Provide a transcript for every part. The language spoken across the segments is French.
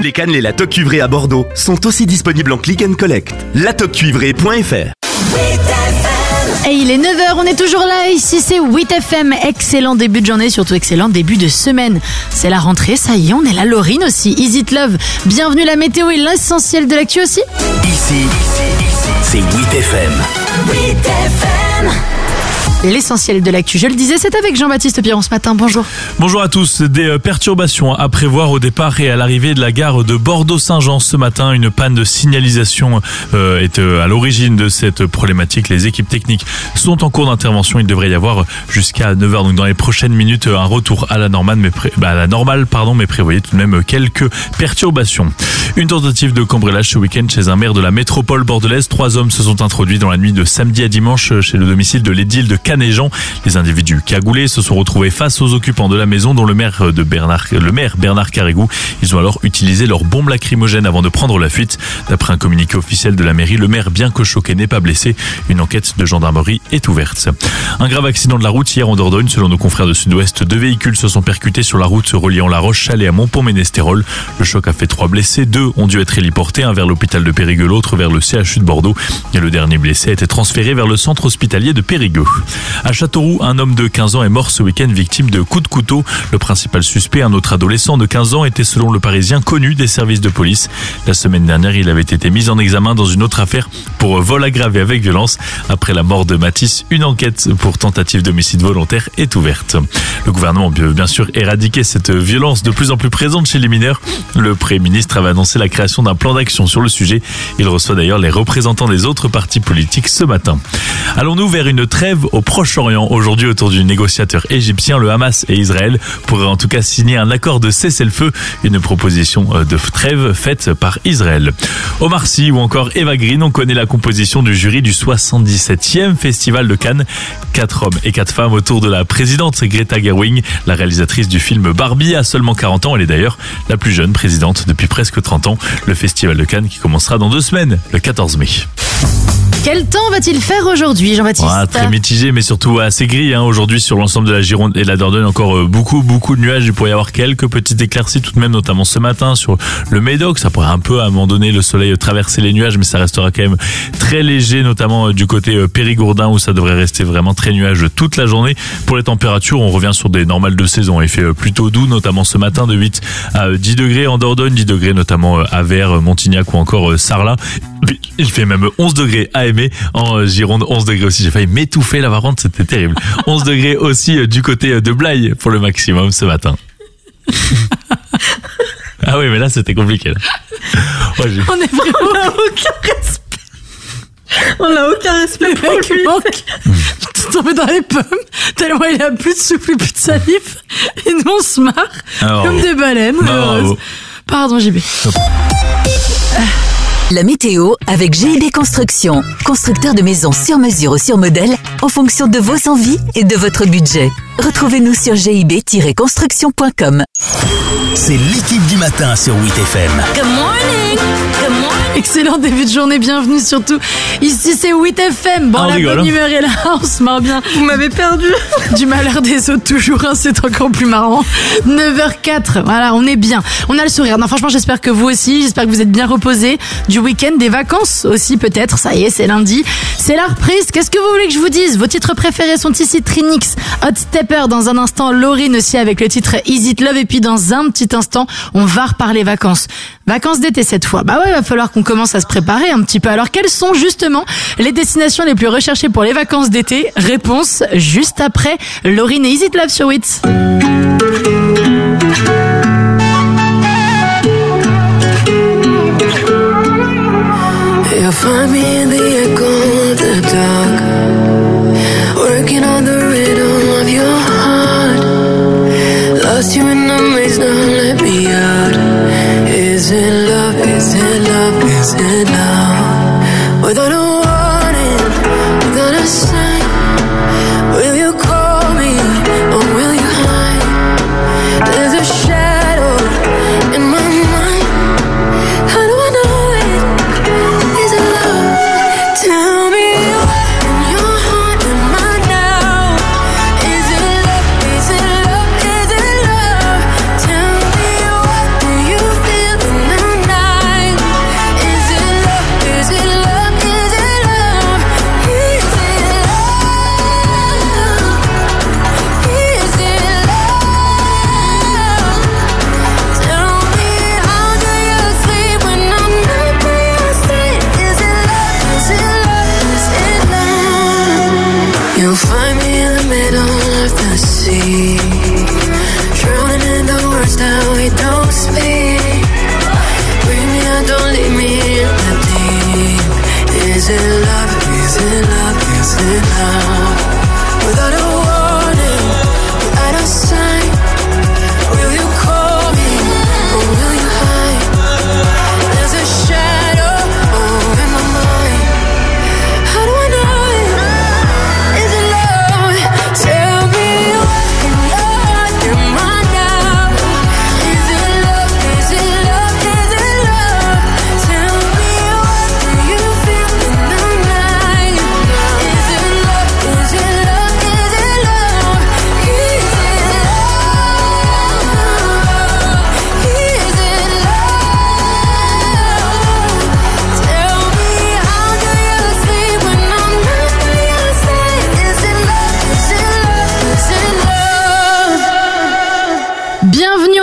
Les cannelés La Toque Cuivrée à Bordeaux sont aussi disponibles en click and collect. latoquecuivrée.fr. Et il est 9h, on est toujours là, ici c'est 8FM, excellent début de journée, surtout excellent début de semaine. C'est la rentrée, ça y est, on est là, Laurine aussi, Is It Love, bienvenue la météo et l'essentiel de l'actu aussi. Ici, c'est 8FM. 8FM. L'essentiel de l'actu, je le disais, c'est avec Jean-Baptiste Piron ce matin, bonjour. Bonjour à tous, des perturbations à prévoir au départ et à l'arrivée de la gare de Bordeaux-Saint-Jean ce matin. Une panne de signalisation est à l'origine de cette problématique. Les équipes techniques sont en cours d'intervention. Il devrait y avoir jusqu'à 9h, donc dans les prochaines minutes, un retour à la normale, mais prévoyez tout de même quelques perturbations. Une tentative de cambriolage ce week-end chez un maire de la métropole bordelaise. 3 hommes se sont introduits dans la nuit de samedi à dimanche chez le domicile de l'édile de Canéjean. Les individus cagoulés se sont retrouvés face aux occupants de la maison, dont le maire Bernard Carrégou. Ils ont alors utilisé leurs bombes lacrymogènes avant de prendre la fuite. D'après un communiqué officiel de la mairie, le maire, bien que choqué, n'est pas blessé. Une enquête de gendarmerie est ouverte. Un grave accident de la route hier en Dordogne. Selon nos confrères de Sud-Ouest, 2 véhicules se sont percutés sur la route reliant La Roche-Chalais à Montpont-Ménestérol. Le choc a fait 3 blessés. 2 ont dû être héliportés, un vers l'hôpital de Périgueux, l'autre vers le CHU de Bordeaux. Et le dernier blessé a été transféré vers le centre hospitalier de Périgueux. À Châteauroux, un homme de 15 ans est mort ce week-end victime de coups de couteau. Le principal suspect, un autre adolescent de 15 ans, était selon le Parisien connu des services de police. La semaine dernière, il avait été mis en examen dans une autre affaire pour vol aggravé avec violence. Après la mort de Matisse, une enquête pour tentative d'homicide volontaire est ouverte. Le gouvernement veut bien sûr éradiquer cette violence de plus en plus présente chez les mineurs. Le Premier ministre avait annoncé la création d'un plan d'action sur le sujet. Il reçoit d'ailleurs les représentants des autres partis politiques ce matin. Allons-nous vers une trêve au Proche-Orient? Aujourd'hui, autour du négociateur égyptien, le Hamas et Israël pourraient en tout cas signer un accord de cessez-le-feu, une proposition de trêve faite par Israël. Omar Sy ou encore Eva Green, on connaît la composition du jury du 77e Festival de Cannes. 4 hommes et 4 femmes autour de la présidente Greta Gerwig, la réalisatrice du film Barbie, a seulement 40 ans. Elle est d'ailleurs la plus jeune présidente depuis presque 30 ans. Le Festival de Cannes qui commencera dans 2 semaines, le 14 mai. Quel temps va-t-il faire aujourd'hui, Jean-Baptiste? Très mitigé, mais surtout assez gris. Aujourd'hui, sur l'ensemble de la Gironde et de la Dordogne, encore beaucoup de nuages. Il pourrait y avoir quelques petites éclaircies tout de même, notamment ce matin sur le Médoc. Ça pourrait un peu, à un moment donné, le soleil traverser les nuages, mais ça restera quand même très léger, notamment du côté Périgourdin, où ça devrait rester vraiment très nuageux toute la journée. Pour les températures, on revient sur des normales de saison. Il fait plutôt doux, notamment ce matin, de 8 à 10 degrés en Dordogne, 10 degrés notamment à Vers, Montignac ou encore Sarlat. Il fait même 11 degrés à Aimé, en Gironde, 11 degrés aussi. J'ai failli m'étouffer la Varente, c'était terrible. 11 degrés aussi du côté de Blaye pour le maximum ce matin. Ah oui, mais là c'était compliqué. Là. On est vraiment... On n'a aucun respect. On n'a aucun respect pour lui. Tout tombé dans les pommes, tellement il a plus de souffle, plus de salive. Et nous on se marre comme des baleines. Pardon JB. La météo avec GIB Construction, constructeur de maisons sur mesure ou sur modèle en fonction de vos envies et de votre budget. Retrouvez-nous sur gib-construction.com. C'est l'équipe du matin sur 8FM. Good morning. Good morning. Excellent début de journée, bienvenue surtout. Ici c'est 8FM. Bon, la bonne humeur est là, on se marre bien. Vous m'avez perdu. Du malheur des autres toujours, hein, c'est encore plus marrant. 9h04, voilà, on est bien. On a le sourire. Non, franchement, j'espère que vous aussi, j'espère que vous êtes bien reposés. Du week-end, des vacances aussi peut-être. Ça y est, c'est lundi. C'est la reprise. Qu'est-ce que vous voulez que je vous dise? Vos titres préférés sont ici Trinix, Hot Stepper. Dans un instant, Laurine aussi avec le titre Is It Love. Et puis dans un petit instant, on va reparler vacances. Vacances d'été cette fois. Bah ouais, il va falloir qu'on commence à se préparer un petit peu. Alors quelles sont justement les destinations les plus recherchées pour les vacances d'été? Réponse juste après Laurine et Is It Love sur 8. You'll find me in the echo of the dark, working on the rhythm of your heart. Lost you in the maze, now let me out. Is it love? Is it love? Is it love? Without a warning, without a sign, will you call me or will you hide? There's a shadow in my mind. How do I know it? Is it love? Tell me what in your heart am I now? Is it love? Is it love? Is it love? Tell me what do you feel in the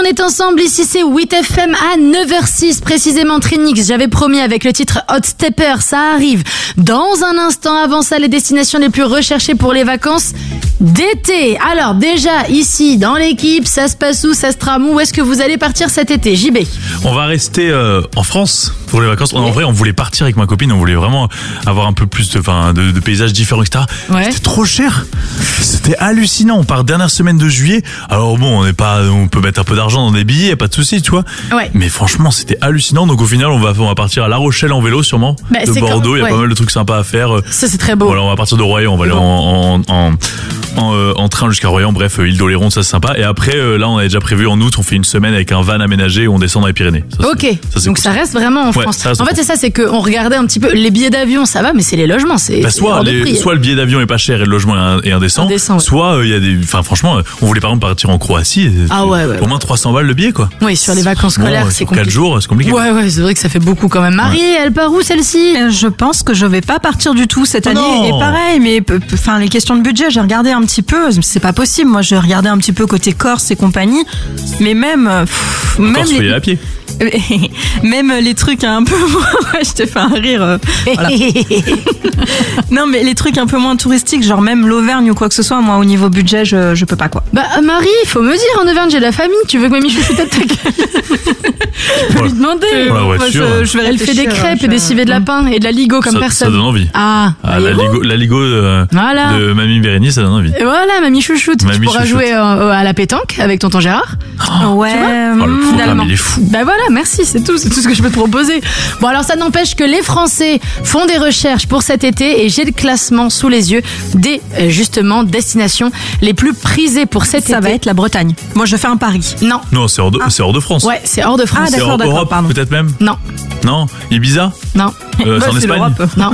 est ensemble, ici c'est 8FM à 9h06 précisément. Trinix, j'avais promis avec le titre Hot Stepper, ça arrive dans un instant. Avant ça, les destinations les plus recherchées pour les vacances d'été. Alors déjà, ici dans l'équipe, ça se passe où, ça se trame où? Où est-ce que vous allez partir cet été, JB? On va rester en France pour les vacances. En vrai, on voulait partir avec ma copine, on voulait vraiment avoir un peu plus de paysages différents, etc. Ouais. C'était trop cher. C'était hallucinant. On part dernière semaine de juillet. Alors bon, on peut mettre un peu d'argent dans des billets, pas de souci, tu vois. Ouais. Mais franchement, c'était hallucinant. Donc au final, on va partir à La Rochelle en vélo sûrement. Bah, de Bordeaux, il y a ouais. pas mal de trucs sympas à faire. Ça c'est très beau. Voilà, on va partir de Royan, on va aller en train jusqu'à Royan, bref, île d'Oléron, ça c'est sympa. Et après, là, on avait déjà prévu en août, on fait une semaine avec un van aménagé où on descend dans les Pyrénées. Ça, Ok, c'est donc cool. ça reste vraiment en Ouais, France. ça reste En en fait, c'est ça, c'est qu'on regardait un petit peu les billets d'avion, ça va, mais c'est les logements, c'est Bah, c'est hors de prix. soit le billet d'avion est pas cher et le logement est indécent, Indécent, ouais. soit il y a des, franchement, on voulait par exemple partir en Croatie. Ah ouais. Au moins 300 balles le billet, quoi. Oui, sur les vacances scolaires, c'est sur compliqué. 4 jours, c'est compliqué. Ouais, c'est vrai que ça fait beaucoup quand même. Marie, elle part où celle-ci? Je pense que je vais pas partir du tout cette Oh année. non. Et pareil, mais enfin les questions de budget, j'ai regardé un petit peu. C'est pas possible. Moi, j'ai regardé un petit peu côté Corse et compagnie. Mais même Corse, faut y aller à pied. même les trucs un peu moins. Ouais, je te fais un rire. Voilà. Non, mais les trucs un peu moins touristiques, genre même l'Auvergne ou quoi que ce soit. Moi, au niveau budget, je peux pas quoi. Bah Marie, faut me dire, en Auvergne j'ai de la famille, tu veux que Mamie Chouchou tête ta gueule? Je peux lui demander. Pour la voiture. Je vais Elle fait des réfléchir, crêpes et des civets de lapin et de la ligo comme Ça personne. donne envie. Ah, La Ligo Voilà. de Mamie Bérénice, ça donne envie. Et voilà, Mamie Chouchoute, tu Mamie pourras Chouchoute. jouer à la pétanque avec tonton Gérard. Ouais. Oh, le programme, finalement. il est fou. Bah voilà, merci, c'est tout ce que je peux te proposer. Bon, alors ça n'empêche que les Français font des recherches pour cet été et j'ai le classement sous les yeux des justement destinations les plus prisées pour cet été. Ça va être la Bretagne. Moi, je fais un pari. Non. Non, c'est hors de France. Ouais, c'est hors de France. Ah, C'est d'accord, hors Europe, pardon. peut-être même. Non, Non, Ibiza. non, C'est en c'est Espagne. l'Europe. non,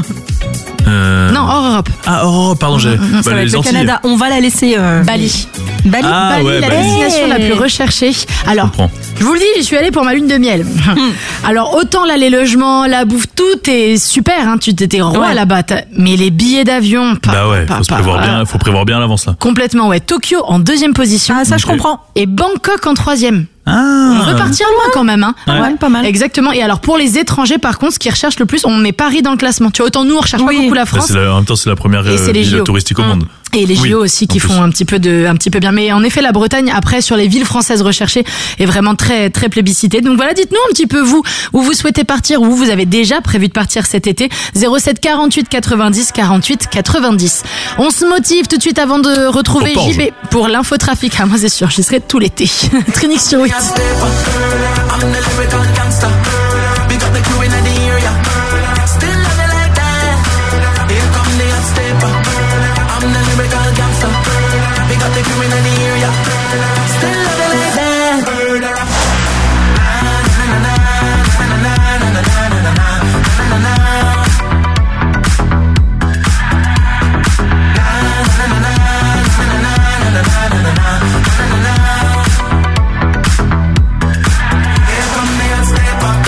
non, hors Europe. Ah, hors Europe, pardon, j'ai. Ça va être les le Antilles. Canada. On va la laisser. Bali. Bali. Ah, Bali, ouais, la Bali. destination la plus recherchée. Alors, comprends. je vous le dis, j'y suis allée pour ma lune de miel. Alors, autant là, les logements, la bouffe, tout est super, hein, tu t'étais roi Ouais. là-bas. Mais les billets d'avion, Bah ouais, faut prévoir bien à l'avance là. Complètement, ouais. Tokyo en 2e position. Ah, ça, je Ok. comprends. Et Bangkok en 3e. On Ah. veut partir loin quand même, hein. Ouais, pas mal. Exactement. Et alors, pour les étrangers, par contre, ce qu'ils recherchent le plus, on met Paris dans le classement. Tu vois, autant nous, on recherche pas Oui. beaucoup la Bah, France. en même temps, c'est la première Et c'est les ville JO. touristique au monde. Et les Oui, JO aussi qui en plus. font un petit peu bien. Mais en effet, la Bretagne, après, sur les villes françaises recherchées, est vraiment très, très plébiscitée. Donc voilà, dites-nous un petit peu, vous, où vous souhaitez partir, où vous avez déjà prévu de partir cet été. 07 48 90 48 90. On se motive tout de suite avant de retrouver Pour Porge. JB pour l'infotrafic. Ah, moi, c'est sûr, j'y serai tout l'été. Trinix sur 8. I'm the lyrical gangster. Big up the crew in the area. Still love it like that. Here come the hot stepper. I'm the lyrical gangster. Big up the crew in the area. Still love it like that. Here come the hot stepper.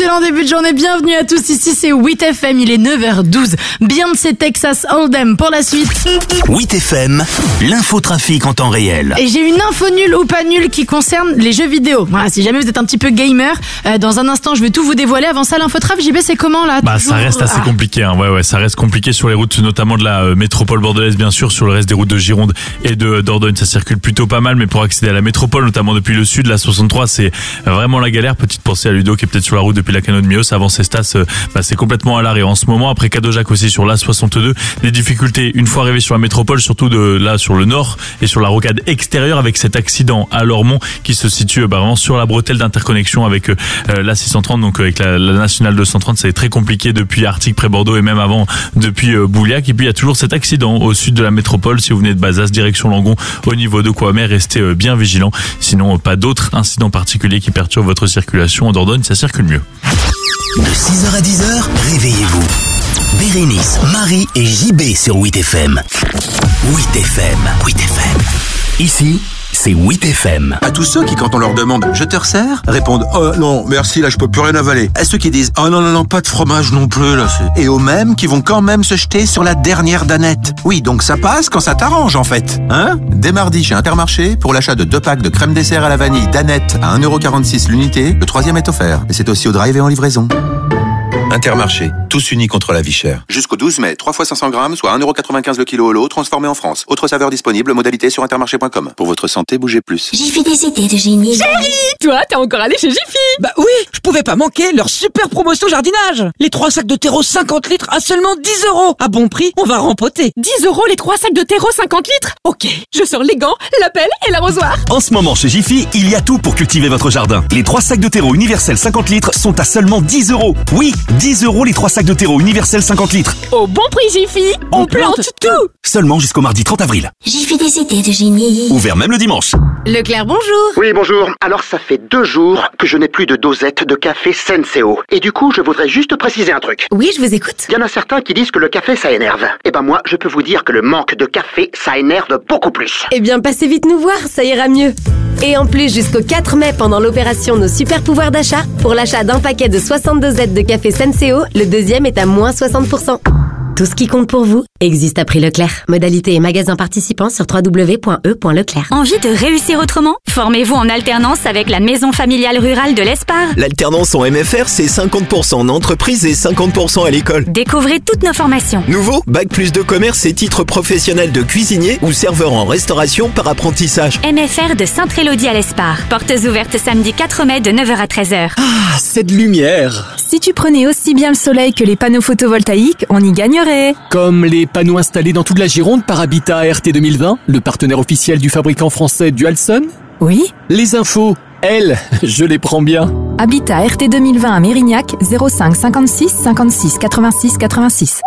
Excellent début de journée, bienvenue à tous, ici c'est 8FM, il est 9h12. Beyoncé Texas Hold'em pour la suite. 8FM, l'infotrafic en temps réel. Et j'ai une info nulle ou pas nulle qui concerne les jeux vidéo. Voilà, si jamais vous êtes un petit peu gamer, dans un instant je vais tout vous dévoiler. Avant ça, l'infotraf, JB, c'est comment là? Bah ça reste assez compliqué, hein. Ouais, ça reste compliqué sur les routes, notamment de la métropole bordelaise, bien sûr. Sur le reste des routes de Gironde et de Dordogne, ça circule plutôt pas mal, mais pour accéder à la métropole, notamment depuis le sud, la 63, c'est vraiment la galère. Petite pensée à Ludo qui est peut-être sur la route depuis la Cano de Mios. Avant Cestas, c'est complètement à l'arrêt en ce moment. Après Cadojac aussi sur la 62, des difficultés une fois arrivé sur la métropole, surtout de là sur le nord et sur la rocade extérieure avec cet accident à Lormont qui se situe vraiment sur la bretelle d'interconnexion avec la 630, donc avec la nationale 230. C'est très compliqué depuis Arctic près Bordeaux et même avant depuis Bouliac. Et puis il y a toujours cet accident au sud de la métropole. Si vous venez de Bazas, direction Langon, au niveau de Coamer, restez bien vigilants. Sinon, pas d'autres incidents particuliers qui perturbent votre circulation. En Dordogne, ça circule mieux. De 6h à 10h, réveillez-vous. Bérénice, Marie et JB sur 8FM. 8FM. 8FM. Ici, c'est 8FM. À tous ceux qui, quand on leur demande « Je te resserre ?» répondent « Oh non, merci, là je peux plus rien avaler ». À ceux qui disent « Oh non, pas de fromage non plus là ». Et aux mêmes qui vont quand même se jeter sur la dernière danette. Oui, donc ça passe quand ça t'arrange en fait. Hein ? Dès mardi chez Intermarché, pour l'achat de 2 packs de crème dessert à la vanille danette à 1,46€ l'unité, le 3e est offert. Et c'est aussi au drive et en livraison. Intermarché, tous unis contre la vie chère. Jusqu'au 12 mai, 3 fois 500 grammes, soit 1,95€ le kilo au lot, transformé en France. Autre saveur disponible, modalité sur intermarché.com. Pour votre santé, bougez plus. J'ai fait des idées de génie. Chérie, toi, t'es encore allé chez Jiffy? Bah oui, je pouvais pas manquer leur super promotion jardinage. Les 3 sacs de terreau 50 litres à seulement 10€. À bon prix, on va rempoter. 10€ les 3 sacs de terreau 50 litres? Ok, je sors les gants, la pelle et l'arrosoir. En ce moment, chez Jiffy, il y a tout pour cultiver votre jardin. Les 3 sacs de terreau universel 50 litres sont à seulement 10€. Oui, 10€ les 3 sacs de terreau universel 50 litres. Au bon prix Jiffy, on plante tout. Seulement jusqu'au mardi 30 avril. J'ai fait des idées de génie. Ouvert même le dimanche. Leclerc, bonjour. Oui, bonjour. Alors, ça fait 2 jours que je n'ai plus de dosette de café Senseo. Et du coup, je voudrais juste préciser un truc. Oui, je vous écoute. Il y en a certains qui disent que le café, ça énerve. Eh ben moi, je peux vous dire que le manque de café, ça énerve beaucoup plus. Eh bien, passez vite nous voir, ça ira mieux. Et en plus, jusqu'au 4 mai, pendant l'opération Nos Super Pouvoirs d'achat, pour l'achat d'un paquet de 62 dosettes de café Senseo, le deuxième est à moins 60%. Tout ce qui compte pour vous existe à prix Leclerc. Modalité et magasins participants sur www.e.leclerc. Envie de réussir autrement? Formez-vous en alternance avec la Maison Familiale Rurale de l'Espar. L'alternance en MFR, c'est 50% en entreprise et 50% à l'école. Découvrez toutes nos formations. Nouveau, Bac plus de commerce et titre professionnel de cuisinier ou serveur en restauration par apprentissage. MFR de Sainte-Élodie à l'Espar. Portes ouvertes samedi 4 mai de 9h à 13h. Ah, cette lumière! Si tu prenais aussi bien le soleil que les panneaux photovoltaïques, on y gagnerait. Comme les panneaux installés dans toute la Gironde par Habitat RT 2020, le partenaire officiel du fabricant français Dualson. Oui. Les infos, elles, je les prends bien. Habitat RT 2020 à Mérignac, 05 56 56 86 86.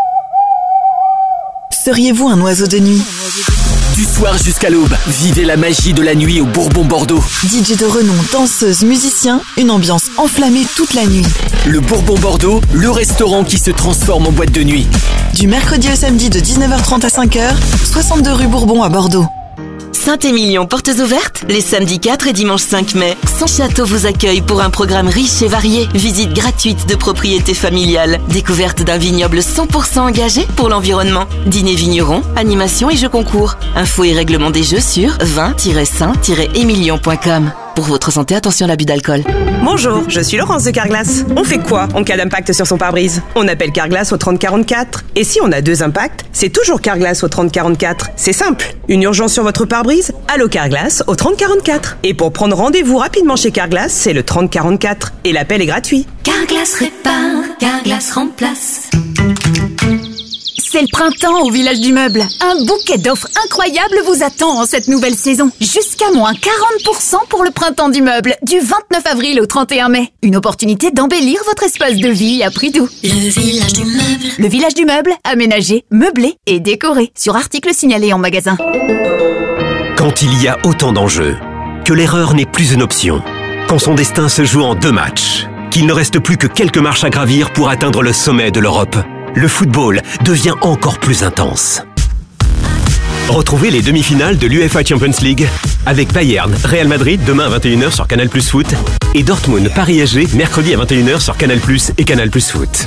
Seriez-vous un oiseau de nuit? Du soir jusqu'à l'aube, vivez la magie de la nuit au Bourbon Bordeaux. DJ de renom, danseuse, musicien, une ambiance enflammée toute la nuit. Le Bourbon Bordeaux, le restaurant qui se transforme en boîte de nuit. Du mercredi au samedi de 19h30 à 5h, 62 rue Bourbon à Bordeaux. Saint-Émilion, portes ouvertes les samedis 4 et dimanche 5 mai. Son château vous accueille pour un programme riche et varié. Visite gratuite de propriété familiale. Découverte d'un vignoble 100% engagé pour l'environnement. Dîner vigneron, animation et jeux concours. Infos et règlements des jeux sur vin-saint-émilion.com. Pour votre santé, attention à l'abus d'alcool. Bonjour, je suis Laurence de Carglass. On fait quoi en cas d'impact sur son pare-brise? On appelle Carglass au 3044. Et si on a 2 impacts, c'est toujours Carglass au 3044. C'est simple. Une urgence sur votre pare-brise? Allô Carglass au 3044. Et pour prendre rendez-vous rapidement chez Carglass, c'est le 3044. Et l'appel est gratuit. Carglass répare, Carglass remplace. C'est le printemps au Village du Meuble. Un bouquet d'offres incroyables vous attend en cette nouvelle saison. Jusqu'à moins 40% pour le printemps du meuble, du 29 avril au 31 mai. Une opportunité d'embellir votre espace de vie à prix doux. Le Village du Meuble. Le Village du Meuble, aménagé, meublé et décoré. Sur article signalé en magasin. Quand il y a autant d'enjeux, que l'erreur n'est plus une option, quand son destin se joue en 2 matchs, qu'il ne reste plus que quelques marches à gravir pour atteindre le sommet de l'Europe, le football devient encore plus intense. Retrouvez les demi-finales de l'UEFA Champions League avec Bayern, Real Madrid demain à 21h sur Canal+ Foot et Dortmund, Paris SG mercredi à 21h sur Canal+ et Canal+ Foot.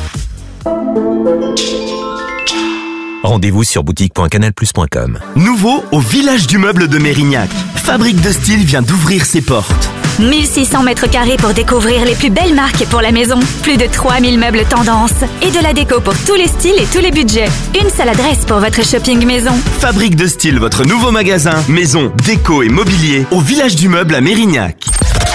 Rendez-vous sur boutique.canalplus.com. Nouveau au village du meuble de Mérignac. Fabrique de Style vient d'ouvrir ses portes. 1600 mètres carrés pour découvrir les plus belles marques pour la maison. Plus de 3000 meubles tendance. Et de la déco pour tous les styles et tous les budgets. Une seule adresse pour votre shopping maison. Fabrique de Style, votre nouveau magasin, maison, déco et mobilier au village du meuble à Mérignac.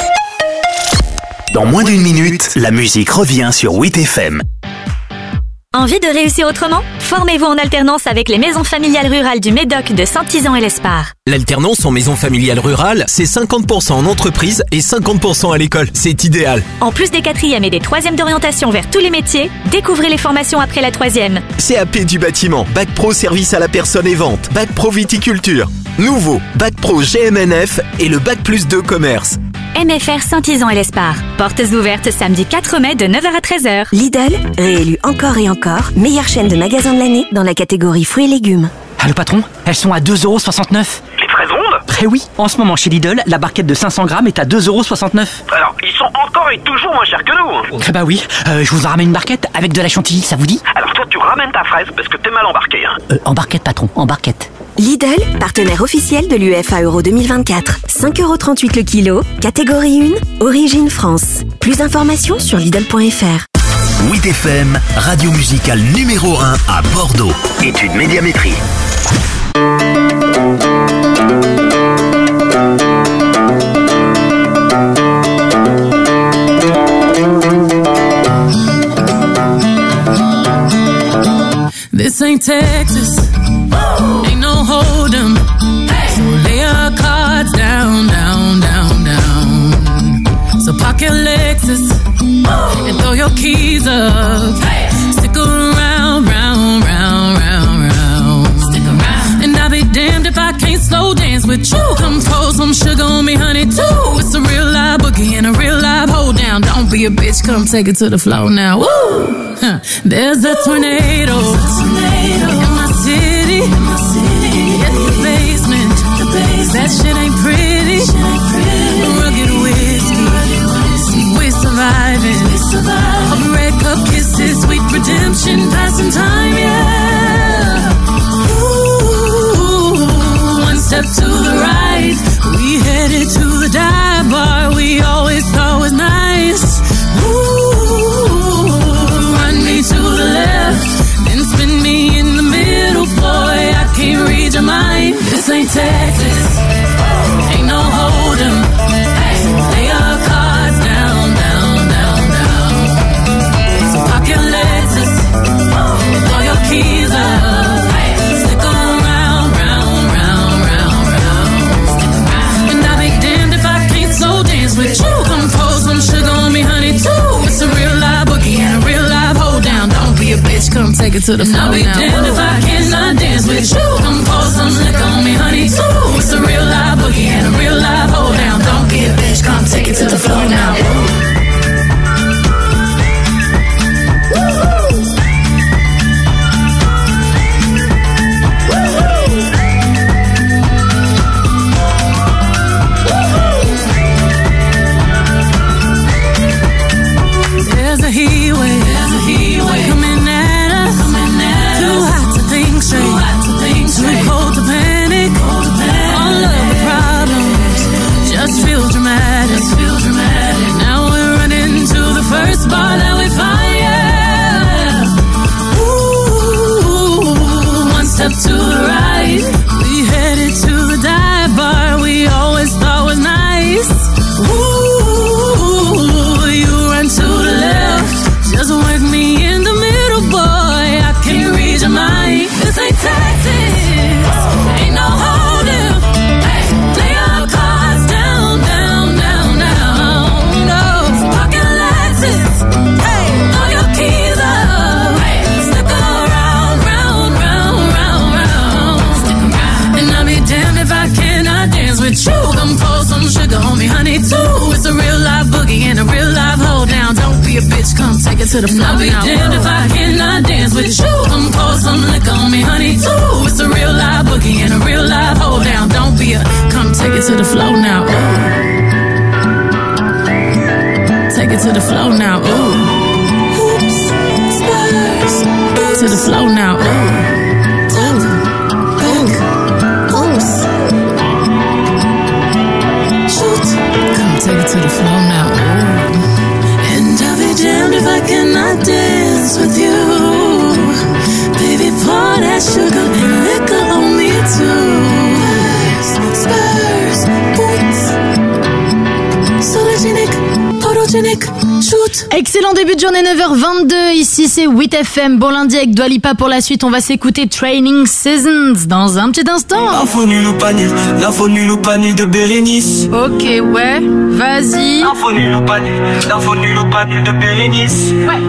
Dans moins d'une minute, la musique revient sur 8FM. Envie de réussir autrement? Formez-vous en alternance avec les maisons familiales rurales du Médoc de Saint-Isan et l'Espar. L'alternance en maison familiale rurale, c'est 50% en entreprise et 50% à l'école. C'est idéal. En plus des 4e et des 3e d'orientation vers tous les métiers, découvrez les formations après la 3e. CAP du bâtiment, Bac Pro service à la personne et vente, Bac Pro viticulture. Nouveau, Bac Pro GMNF et le Bac Plus 2 commerce. MFR Saint-Isan et l'Espar. Portes ouvertes samedi 4 mai de 9h à 13h. Lidl, réélu encore et encore, meilleure chaîne de magasins de l'année dans la catégorie fruits et légumes. Ah, le patron, elles sont à 2,69 €. Les fraises rondes? Eh oui, en ce moment chez Lidl, la barquette de 500 grammes est à 2,69 €. Alors, ils sont encore et toujours moins chers que nous. Eh bah oui, je vous en ramène une barquette avec de la chantilly, ça vous dit? Alors toi, tu ramènes ta fraise parce que t'es mal embarqué. En barquette, patron, en barquette. Lidl, partenaire officiel de l'UEFA Euro 2024. 5,38 € le kilo, catégorie 1, origine France. Plus d'informations sur Lidl.fr. 8FM, radio musicale numéro 1 à Bordeaux. Étude médiamétrie. This ain't Texas, ain't no hold'em. So lay your cards down, down, down, down. So park your Lexus and throw your keys up. Stick around, round, round, round, round. Stick around. And I'll be damned if I can't slow dance with you. Come pour some sugar on me, honey, too. It's a real live boogie and a real live hold down. Don't be a bitch, come take it to the floor now. Woo! There's a tornado in my city. Get the basement. That shit ain't pretty. Rugged whiskey. We're surviving. Of red cup kisses, sweet redemption, passing time, yeah. Ooh, one step to the right. We headed to the dive bar we always thought was nice. Ooh, run me to the left, then spin me in the middle, boy, I can't read your mind. This ain't Texas, ain't no hold'em. Lay your cards down, down, down, down. So park your Lexus, throw your keys up. Stick around, round, round, round, round. And I'll be damned if I can't slow dance with you. Come pour some sugar on me, honey, too. It's a real live boogie and a real live hold down. Don't be a bitch, come take it to the floor now. I'll be damned if I cannot dance with you. Come pour some liquor on me, honey, too. It's a real live boogie and a real live hold down. Don't be a bitch, come take it to the floor now. There's a heat wave coming at us. Too hot to think straight, too cold to panic. All of the problems just feel dramatic. Now we're running to the first bar that we find, yeah. Ooh, one step to the right. We headed to the dive bar we always thought was nice. Ooh, you run to the left, just work me in the middle, boy, I can't read your mind. This ain't Texas, ain't no hold'em. Lay your cards down, down, down, down. No, park your Lexus, throw your keys up. Stick around, round, round, round, round. And I'll be damned if I cannot dance with you. Come pour some sugar on me, honey, too. It's a real live boogie and a real live hold down. Don't be a bitch, come take it to the floor. I'll be damned if I cannot dance with you. Come pour some liquor on me, honey, too. It's a real live boogie and a real sugar and liquor on me too. Spurs, boots, sologenic, photogenic, shoot. Excellent début de journée, 9h22, ici c'est 8FM. Bon lundi avec Dua Lipa. Pour la suite, on va s'écouter Training Seasons dans un petit instant. L'info nulle ou pas nulle, l'info nulle ou pas nulle de Bérénice. Ok, ouais, vas-y. L'info nulle ou pas nulle, l'info nulle ou pas nulle de Bérénice. Ouais.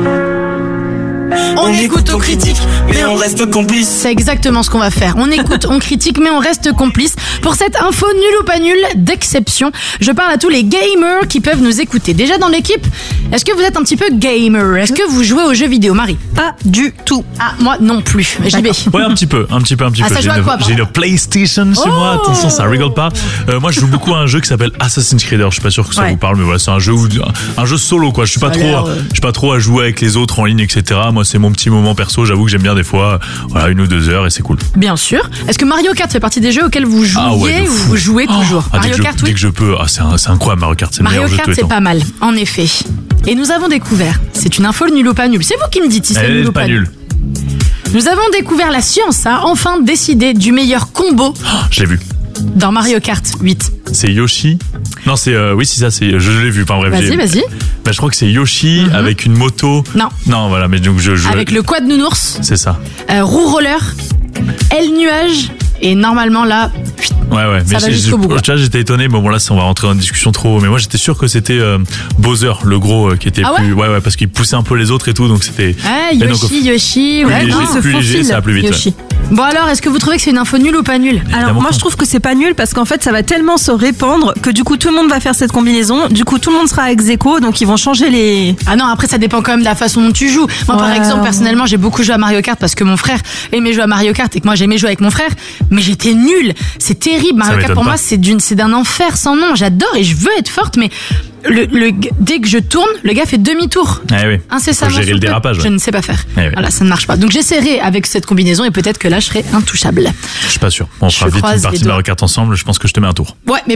On écoute, on critique, mais on reste complice. C'est exactement ce qu'on va faire. On écoute, on critique, mais on reste complice. Pour cette info nulle ou pas nulle d'exception, je parle à tous les gamers qui peuvent nous écouter. Déjà dans l'équipe, est-ce que vous êtes un petit peu gamer? Est-ce que vous jouez aux jeux vidéo, Marie? Pas du tout. Ah, moi non plus. JB. Ouais, un petit peu. Ah, ça joue à quoi, j'ai une PlayStation chez moi. Attention, ça rigole pas. Moi, je joue beaucoup à un jeu qui s'appelle Assassin's Creed. Je suis pas sûr que ça vous parle, mais voilà, c'est un jeu solo, quoi. Je suis pas trop à jouer avec les autres en ligne, etc. Moi, c'est mon petit moment perso. J'avoue que j'aime bien des fois, 1 ou 2 heures et c'est cool. Bien sûr. Est-ce que Mario Kart fait partie des jeux auxquels vous jouiez ou vous jouez toujours? Mario Kart, oui. Dès que je peux. C'est incroyable, Mario Kart. C'est le meilleur jeu de tous les temps. Mario Kart, c'est pas mal, en effet. Et nous avons découvert, c'est une info nulle ou pas nulle. C'est vous qui me dites si c'est nul ou pas nul. Nous avons découvert, la science a enfin décidé du meilleur combo. Je l'ai vu. Dans Mario Kart 8. C'est Yoshi. Non, c'est oui, c'est ça, je l'ai vu. Enfin bref. Vas-y. Bah, je crois que c'est Yoshi avec une moto. Non, voilà, mais donc avec le quad nounours. C'est ça. Roue roller, aile nuage et normalement là. Ouais, ça va jusqu'au bout. J'étais étonné. Bon, là, on va rentrer dans une discussion trop. Mais moi, j'étais sûr que c'était Bowser, le gros, qui était plus. Ouais, parce qu'il poussait un peu les autres et tout, donc c'était. Yoshi. Plus léger, ça va plus vite. Yoshi. Bon alors, est-ce que vous trouvez que c'est une info nulle ou pas nulle? Alors moi je trouve que c'est pas nul parce qu'en fait ça va tellement se répandre que du coup tout le monde va faire cette combinaison, du coup tout le monde sera ex aequo, donc ils vont changer les... Ah non, après ça dépend quand même de la façon dont tu joues. Moi par exemple personnellement j'ai beaucoup joué à Mario Kart parce que mon frère aimait jouer à Mario Kart et que moi j'aimais jouer avec mon frère, mais j'étais nulle. C'est terrible, Mario Kart pour moi c'est d'un enfer sans nom. J'adore et je veux être forte, mais dès que je tourne, le gars fait demi-tour. Oui. Incessamment. Faut gérer le dérapage. Je ne sais pas faire. Voilà, ça ne marche pas. Donc j'essaierai avec cette combinaison et peut-être que là je serai intouchable. Je suis pas sûr. On fera vite une partie de Mario Kart ensemble. Je pense que je te mets un tour.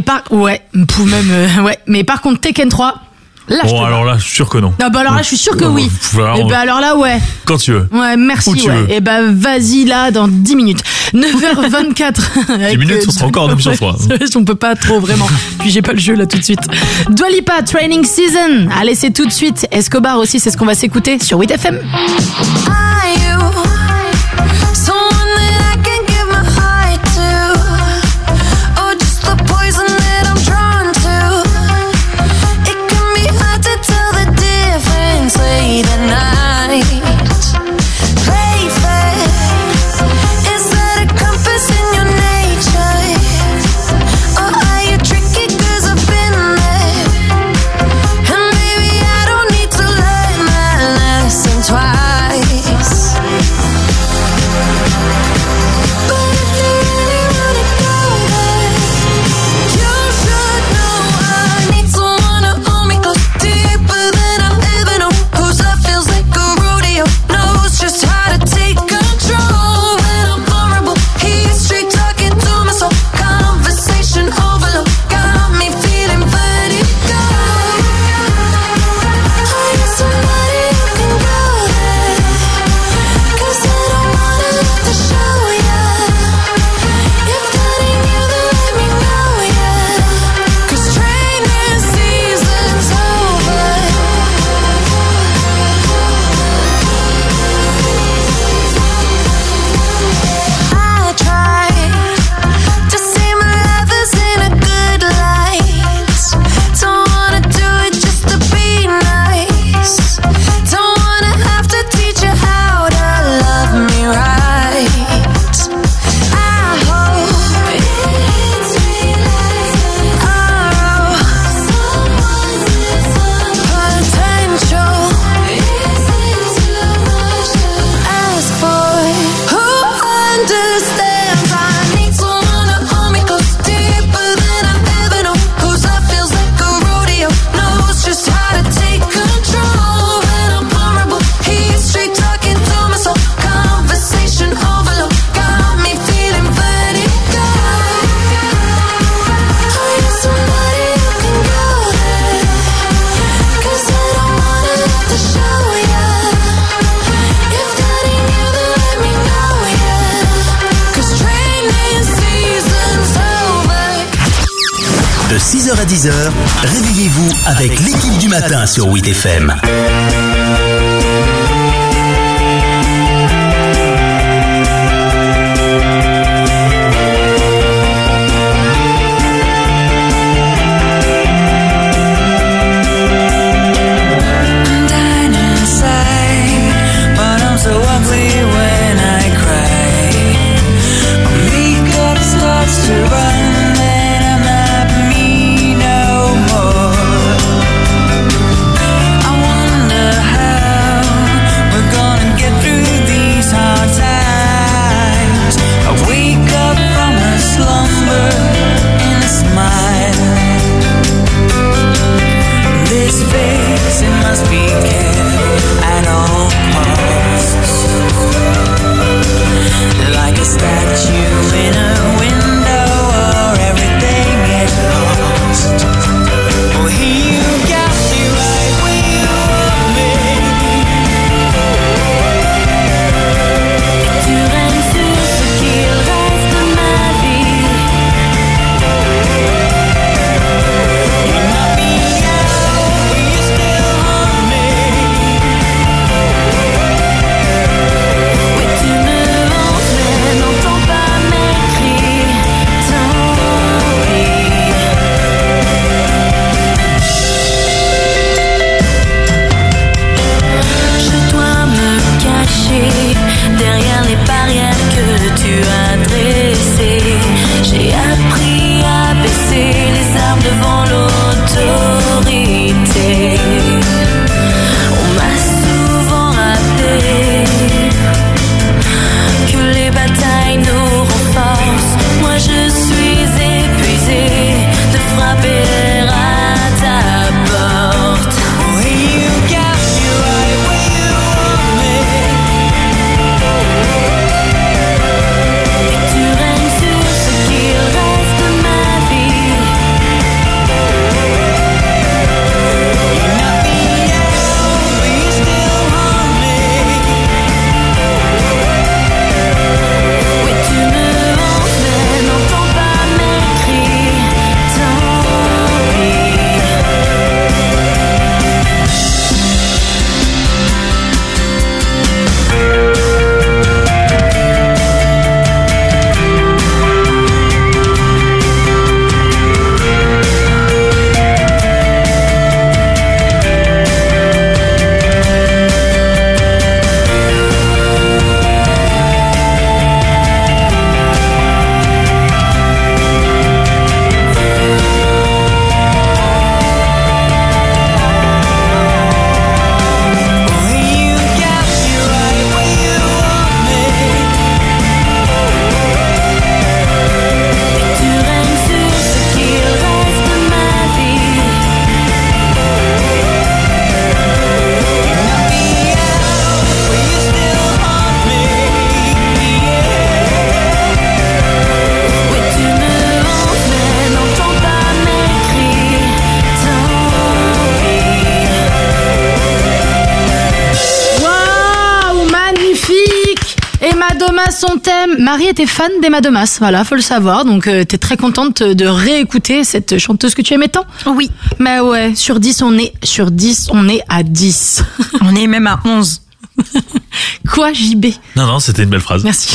Mais par contre Tekken 3. Là, alors là, je suis sûr que non. Non, bah alors là, je suis sûr que oui. Et bah alors là, ouais. Quand tu veux. Ouais, merci, ouais. Et bah vas-y là, dans 10 minutes. 9h24. 10 minutes, on sera encore en option 3. On peut pas trop, vraiment. Puis j'ai pas le jeu là tout de suite. Dua Lipa, Training Season. Allez, c'est tout de suite. Escobar aussi, c'est ce qu'on va s'écouter sur 8FM. Twice De 6h à 10h, réveillez-vous avec l'équipe du matin sur 8FM. Son thème. Marie était fan d'Emma Domas, voilà, faut le savoir. Donc t'es très contente de réécouter cette chanteuse que tu aimais tant. Oui. Mais ouais, sur 10 on est à 10. On est même à 11. Quoi, JB? Non, c'était une belle phrase. Merci.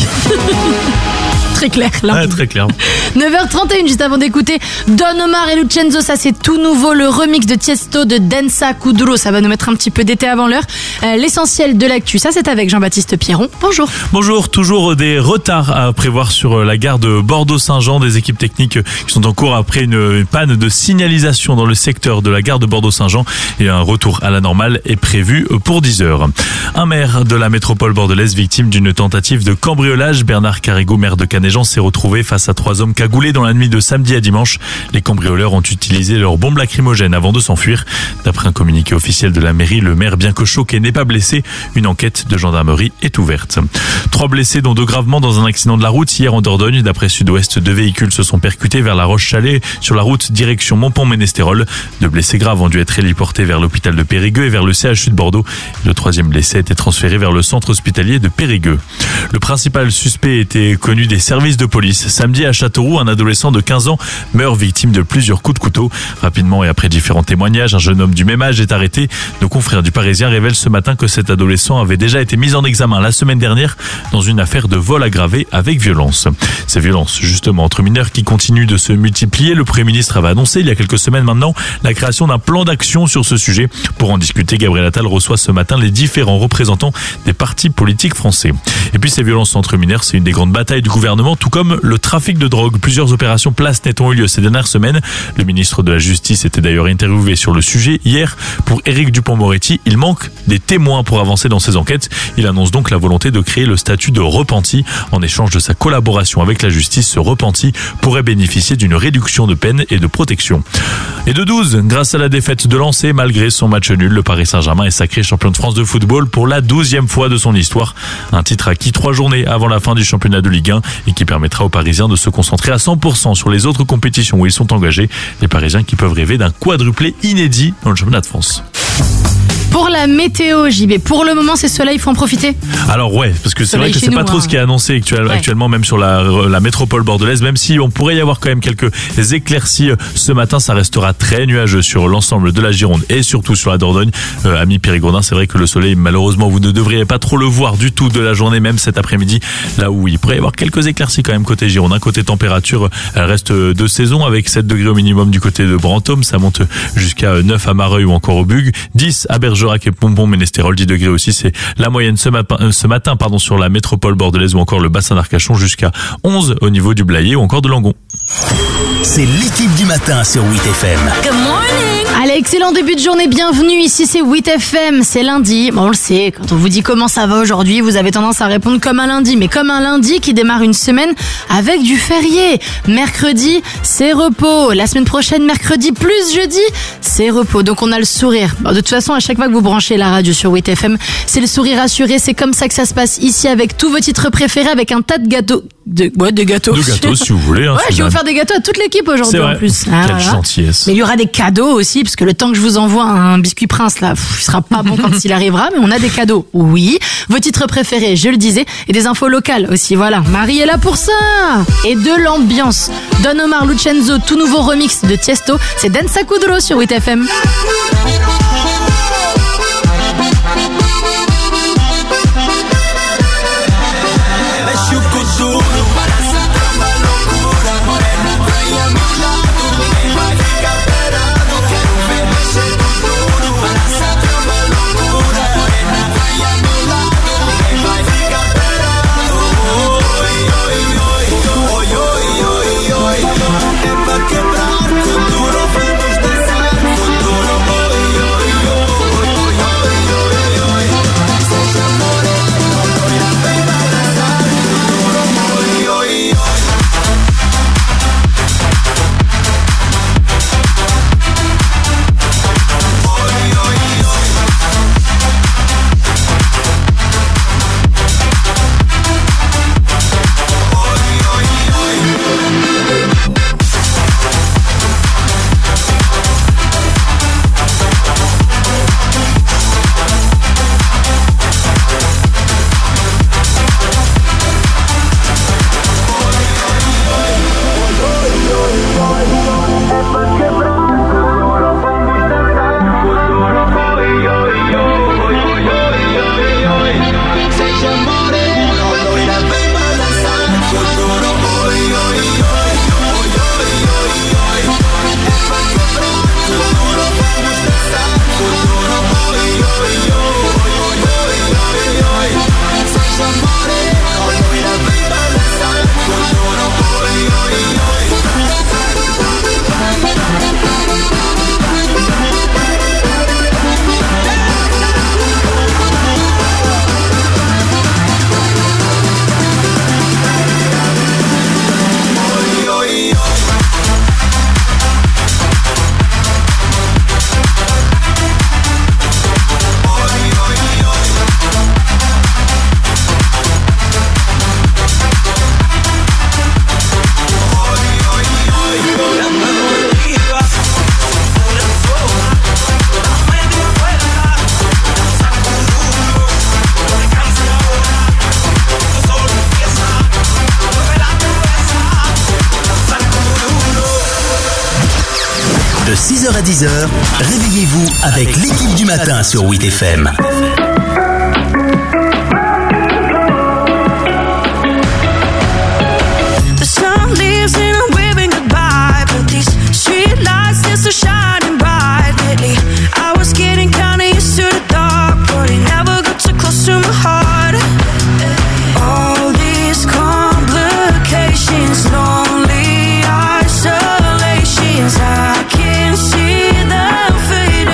Très clair, là. Ouais, très clair. 9h31, juste avant d'écouter Don Omar et Lucenzo, ça c'est tout nouveau, le remix de Tiesto de Densa Kuduro, ça va nous mettre un petit peu d'été avant l'heure. L'essentiel de l'actu, ça c'est avec Jean-Baptiste Pierron. Bonjour. Bonjour, toujours des retards à prévoir sur la gare de Bordeaux-Saint-Jean, des équipes techniques qui sont en cours après une panne de signalisation dans le secteur de la gare de Bordeaux-Saint-Jean et un retour à la normale est prévu pour 10h. Un maire de la métropole bordelaise victime d'une tentative de cambriolage, Bernard Carrigo, maire de Canet-Jean, s'est retrouvé face à 3 hommes cagoulés dans la nuit de samedi à dimanche. Les cambrioleurs ont utilisé leurs bombes lacrymogènes avant de s'enfuir. D'après un communiqué officiel de la mairie, le maire, bien que choqué, n'est pas blessé. Une enquête de gendarmerie est ouverte. 3 blessés, dont 2 gravement dans un accident de la route hier en Dordogne. D'après Sud-Ouest, 2 véhicules se sont percutés vers la Roche-Chalais sur la route direction Montpont-Ménestérol. 2 blessés graves ont dû être héliportés vers l'hôpital de Périgueux et vers le CHU de Bordeaux. Le 3e blessé a été transféré vers le centre hospitalier de Périgueux. Le principal suspect était connu des services services de police. Samedi à Châteauroux, un adolescent de 15 ans meurt victime de plusieurs coups de couteau. Rapidement et après différents témoignages, un jeune homme du même âge est arrêté. Nos confrères du Parisien révèlent ce matin que cet adolescent avait déjà été mis en examen la semaine dernière dans une affaire de vol aggravé avec violence. Ces violences, justement, entre mineurs qui continuent de se multiplier. Le Premier ministre avait annoncé il y a quelques semaines maintenant la création d'un plan d'action sur ce sujet. Pour en discuter, Gabriel Attal reçoit ce matin les différents représentants des partis politiques français. Et puis ces violences entre mineurs, c'est une des grandes batailles du gouvernement, tout comme le trafic de drogue. Plusieurs opérations place net ont eu lieu ces dernières semaines. Le ministre de la Justice était d'ailleurs interviewé sur le sujet hier. Pour Éric Dupond-Moretti, il manque des témoins pour avancer dans ces enquêtes. Il annonce donc la volonté de créer le statut de repenti. En échange de sa collaboration avec la justice, ce repenti pourrait bénéficier d'une réduction de peine et de protection. Et de 12, grâce à la défaite de Lens, malgré son match nul, le Paris Saint-Germain est sacré champion de France de football pour la 12e fois de son histoire. Un titre acquis 3 journées avant la fin du championnat de Ligue 1 et qui permettra aux Parisiens de se concentrer à 100% sur les autres compétitions où ils sont engagés. Les Parisiens qui peuvent rêver d'un quadruplé inédit dans le championnat de France. Pour la météo, JB, pour le moment, c'est soleil, il faut en profiter. Alors ouais, parce que c'est vrai que c'est pas trop ce qui est annoncé actuellement, même sur la métropole bordelaise, même si on pourrait y avoir quand même quelques éclaircies ce matin, ça restera très nuageux sur l'ensemble de la Gironde et surtout sur la Dordogne. Amis Périgourdins, c'est vrai que le soleil, malheureusement, vous ne devriez pas trop le voir du tout de la journée, même cet après-midi, là où il pourrait y avoir quelques éclaircies quand même côté Girondin. Côté température, elle reste de saison avec 7 degrés au minimum du côté de Brantôme, ça monte jusqu'à 9 à Mareuil ou encore au Bug, 10 à Bergerac et Pompon-Ménestérol, 10 degrés aussi, c'est la moyenne ce matin sur la métropole bordelaise ou encore le bassin d'Arcachon, jusqu'à 11 au niveau du Blayais ou encore de Langon. C'est l'équipe du matin sur 8FM. Good morning. Allez, excellent début de journée, bienvenue, ici c'est 8FM, c'est lundi. Bon, on le sait, quand on vous dit comment ça va aujourd'hui, vous avez tendance à répondre comme un lundi, mais comme un lundi qui démarre une semaine avec du férié. Mercredi, c'est repos. La semaine prochaine, mercredi plus jeudi, c'est repos. Donc on a le sourire. Bon, de toute façon, à chaque fois que vous branchez la radio sur 8FM, c'est le sourire assuré, c'est comme ça que ça se passe ici avec tous vos titres préférés, avec un tas de gâteaux. Des gâteaux. De gâteaux, si vous voulez. Ouais, je vais vous faire des gâteaux à toute l'équipe aujourd'hui en plus. Quelle gentillesse. Mais il y aura des cadeaux aussi, parce que le temps que je vous envoie un biscuit Prince, là, il sera pas bon quand il arrivera, mais on a des cadeaux. Oui. Vos titres préférés, je le disais, et des infos locales aussi, voilà. Marie est là pour ça. Et de l'ambiance. Don Omar Lucenzo, tout nouveau remix de Tiesto, c'est Danza Kuduro sur 8FM. 6h à 10h, réveillez-vous avec l'équipe du matin sur 8FM. The sun leaves and I'm waving goodbye, but these street lights are so shining bright lately. I was getting kinda used to the dark, but it never got too close to my heart. All these complications, lonely isolations, I can't see them fade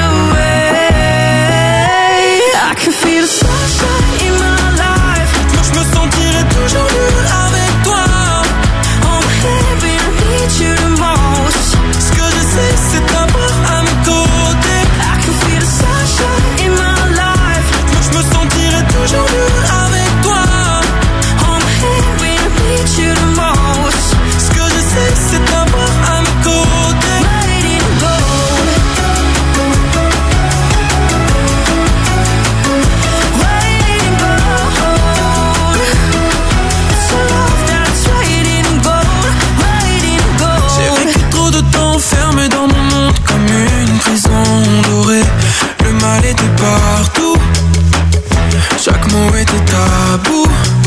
away. I can feel the sunshine in my life. Moi je me sentirai toujours mieux avec toi. Oh baby, I need you the most. Ce que je sais c'est t'avoir à mes côtés. I can feel the sunshine in my life. Moi je me sentirai toujours mieux avec toi. Oh baby, I need you the most. Ce que je sais c'est t'avoir à mes côtés. Waiting gold. Waiting gold. It's a love that's waiting gold. Waiting gold. J'ai vécu trop de temps enfermé dans mon monde comme une prison dorée. Le mal était partout. Chaque mot était tabou.